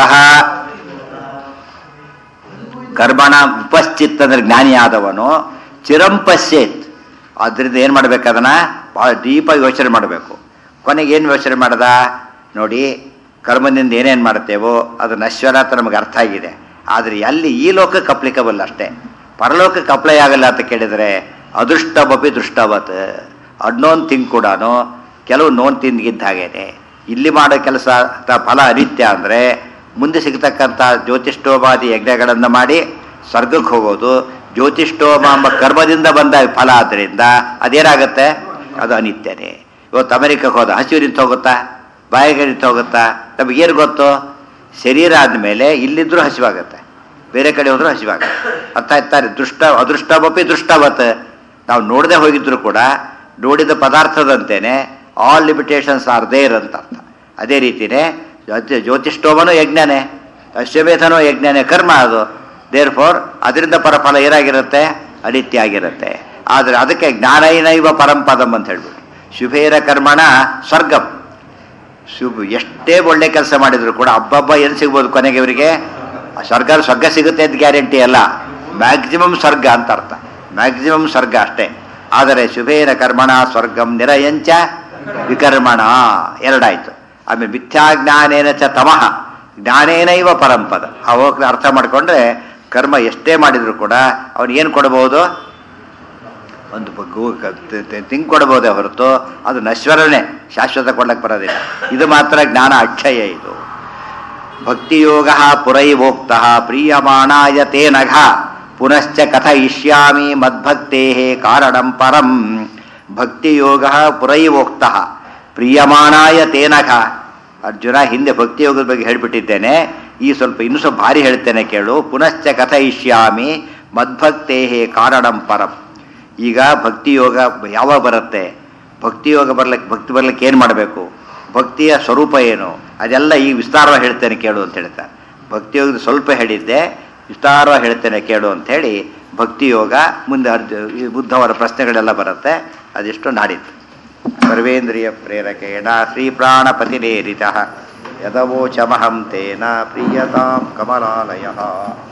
ಕರ್ಮಣ ಉಪಶ್ಚಿತ್ ಅಂದರೆ ಜ್ಞಾನಿಯಾದವನು ಚಿರಂಪಶ್ಯೇತ್. ಆದ್ದರಿಂದ ಏನು ಮಾಡಬೇಕು? ಅದನ್ನು ಭಾಳ ಡೀಪಾಗಿ ಯೋಚನೆ ಮಾಡಬೇಕು. ಕೊನೆಗೆ ಏನು ಯೋಚನೆ ಮಾಡ್ದ ನೋಡಿ, ಕರ್ಮದಿಂದ ಏನೇನು ಮಾಡ್ತೇವೋ ಅದು ನಶ್ವರ ಅಂತ ನಮಗೆ ಅರ್ಥ ಆಗಿದೆ. ಆದರೆ ಅಲ್ಲಿ ಈ ಲೋಕಕ್ಕೆ ಅಪ್ಲಿಕಬಲ್ ಅಷ್ಟೇ, ಪರಲೋಕಕ್ಕೆ ಅಪ್ಲೈ ಆಗಲ್ಲ ಅಂತ ಕೇಳಿದರೆ ಅದೃಷ್ಟವಪಿ ದೃಷ್ಟವತ್. ಅನ್ನೋನ್ ತಿಂಗ್ ಕೂಡ ಕೆಲವು ನೋನ್ ತಿಂದಿದ್ದ ಹಾಗೇನೆ. ಇಲ್ಲಿ ಮಾಡೋ ಕೆಲಸ ಫಲ ಅನಿತ್ಯ ಅಂದರೆ ಮುಂದೆ ಸಿಗ್ತಕ್ಕಂಥ ಜ್ಯೋತಿಷ್ಠೋಮಾದಿ ಯಜ್ಞಗಳನ್ನು ಮಾಡಿ ಸ್ವರ್ಗಕ್ಕೆ ಹೋಗೋದು ಜ್ಯೋತಿಷ್ಠೋಮ ಎಂಬ ಕರ್ಮದಿಂದ ಬಂದ ಫಲ. ಆದ್ದರಿಂದ ಅದೇನಾಗುತ್ತೆ? ಅದು ಅನಿತ್ಯನೇ. ಇವತ್ತು ಅಮೆರಿಕಕ್ಕೆ ಹೋದ, ಹಸಿವು ನಿಂತು ಹೋಗುತ್ತಾ? ಬಾಯಿಗೆ ನಿಂತು ಹೋಗುತ್ತಾ? ನಮಗೇನು ಗೊತ್ತು? ಶರೀರ ಆದಮೇಲೆ ಇಲ್ಲಿದ್ದರೂ ಹಸಿವಾಗುತ್ತೆ, ಬೇರೆ ಕಡೆ ಹೋದರೂ ಹಸಿವಾಗುತ್ತೆ. ಅರ್ಥ ಆಯ್ತಾರೆ? ಅದೃಷ್ಟವಪಿ ದೃಷ್ಟವತ್. ನಾವು ನೋಡದೆ ಹೋಗಿದ್ರು ಕೂಡ ನೋಡಿದ ಪದಾರ್ಥದಂತೇನೆ ಆಲ್ ಲಿಮಿಟೇಷನ್ಸ್ ಆರ್ ದೇರ್ ಅಂತ ಅರ್ಥ. ಅದೇ ರೀತಿಯೇ ಜ್ಯೋತಿಷ್ಠೋಮನೂ ಯಜ್ಞನೇ, ಅಶ್ವಮೇಧನೂ ಯಜ್ಞನೇ, ಕರ್ಮ ಅದು. ದೇರ್ ಫೋರ್ ಅದರಿಂದ ಪರಫಲ ಏನಾಗಿರುತ್ತೆ? ಅನಿತ್ಯ ಆಗಿರುತ್ತೆ. ಆದರೆ ಅದಕ್ಕೆ ಜ್ಞಾನೈನೈವ ಪರಂಪದಂ ಅಂತ ಹೇಳ್ಬಿಟ್ಟು ಶುಭೇರ ಕರ್ಮಣ ಸ್ವರ್ಗಂ. ಎಷ್ಟೇ ಒಳ್ಳೆ ಕೆಲಸ ಮಾಡಿದ್ರು ಕೂಡ ಹಬ್ಬ ಏನು ಸಿಗ್ಬೋದು ಕೊನೆಗೆ ಇವರಿಗೆ? ಸ್ವರ್ಗ ಸಿಗುತ್ತೆ ಅಂತ ಗ್ಯಾರಂಟಿ ಅಲ್ಲ, ಮ್ಯಾಕ್ಸಿಮಮ್ ಸ್ವರ್ಗ ಅಂತ ಅರ್ಥ. ಮ್ಯಾಕ್ಸಿಮಮ್ ಸ್ವರ್ಗ ಅಷ್ಟೇ. ಆದರೆ ಶುಭೇನ ಕರ್ಮಣ ಸ್ವರ್ಗಂ ನಿರಯಂಚ ವಿಕರ್ಮಣ ಎರಡಾಯ್ತು. ಆಮೇಲೆ ಮಿಥ್ಯಾಜ್ಞಾನೇನ ಚ ತಮಃ ಜ್ಞಾನೇನೈವ ಪರಂಪದ. ಅವಾಗ ಅರ್ಥ ಮಾಡಿಕೊಂಡ್ರೆ ಕರ್ಮ ಎಷ್ಟೇ ಮಾಡಿದ್ರು ಕೂಡ ಅವನಿಗೇನು ಕೊಡಬಹುದು? ಒಂದು ತಿಂಗ್ ಕೊಡಬಹುದೇ ಹೊರತು ಅದು ನಶ್ವರನೇ, ಶಾಶ್ವತ ಕೊಡ್ಲಕ್ಕೆ ಬರೋದಿಲ್ಲ. ಇದು ಮಾತ್ರ ಜ್ಞಾನ ಅಕ್ಷಯ. ಇದು ಭಕ್ತಿಯೋಗ ಪುರೈವೋಕ್ತ ಪ್ರೀಯಮಾಣಾಯ ತೇ ನಘ ಪುನಶ್ಚ ಕಥಯಿಷ್ಯಾಮಿ ಮದ್ಭಕ್ತೇ ಕಾರಣಂ ಪರಂ. ಭಕ್ತಿಯೋಗ ಪುರೈವೋಕ್ತ ಪ್ರೀಯಮಾಣಾಯ ತೇ ನಘ. ಅರ್ಜುನ, ಹಿಂದೆ ಭಕ್ತಿಯೋಗದ ಬಗ್ಗೆ ಹೇಳಿಬಿಟ್ಟಿದ್ದೇನೆ, ಈ ಇನ್ನೂ ಸ್ವಲ್ಪ ಭಾರಿ ಹೇಳ್ತೇನೆ ಕೇಳು. ಪುನಶ್ಚ ಕಥಯಿಷ್ಯಾಮಿ ಮದ್ಭಕ್ತೇ ಕಾರಣಂ ಪರಂ. ಈಗ ಭಕ್ತಿಯೋಗ ಯಾವಾಗ ಬರುತ್ತೆ? ಭಕ್ತಿಯೋಗ ಭಕ್ತಿ ಬರ್ಲಿಕ್ಕೆ ಏನು ಮಾಡಬೇಕು? ಭಕ್ತಿಯ ಸ್ವರೂಪ ಏನು? ಅದೆಲ್ಲ ಈಗ ವಿಸ್ತಾರವಾಗಿ ಹೇಳ್ತೇನೆ ಕೇಳು ಅಂತ ಹೇಳ್ತಾರೆ. ಭಕ್ತಿಯೋಗದ ಸ್ವಲ್ಪ ಹೇಳಿದ್ದೆ, ವಿಸ್ತಾರವಾಗಿ ಹೇಳ್ತೇನೆ ಕೇಳು ಅಂಥೇಳಿ ಭಕ್ತಿಯೋಗ ಮುಂದೆ ಬುದ್ಧವರ ಪ್ರಶ್ನೆಗಳೆಲ್ಲ ಬರುತ್ತೆ. ಅದೆಷ್ಟು ನಾಡಿದ್ದು. ಸರ್ವೇಂದ್ರಿಯ ಪ್ರೇರಕೇಣ ಶ್ರೀ ಪ್ರಾಣಪತಿನೇರಿತಃ ಯದವೋಚಮಹಂ ತೇನ ಪ್ರೀಯತಾಂ ಕಮಲಾಲಯಃ.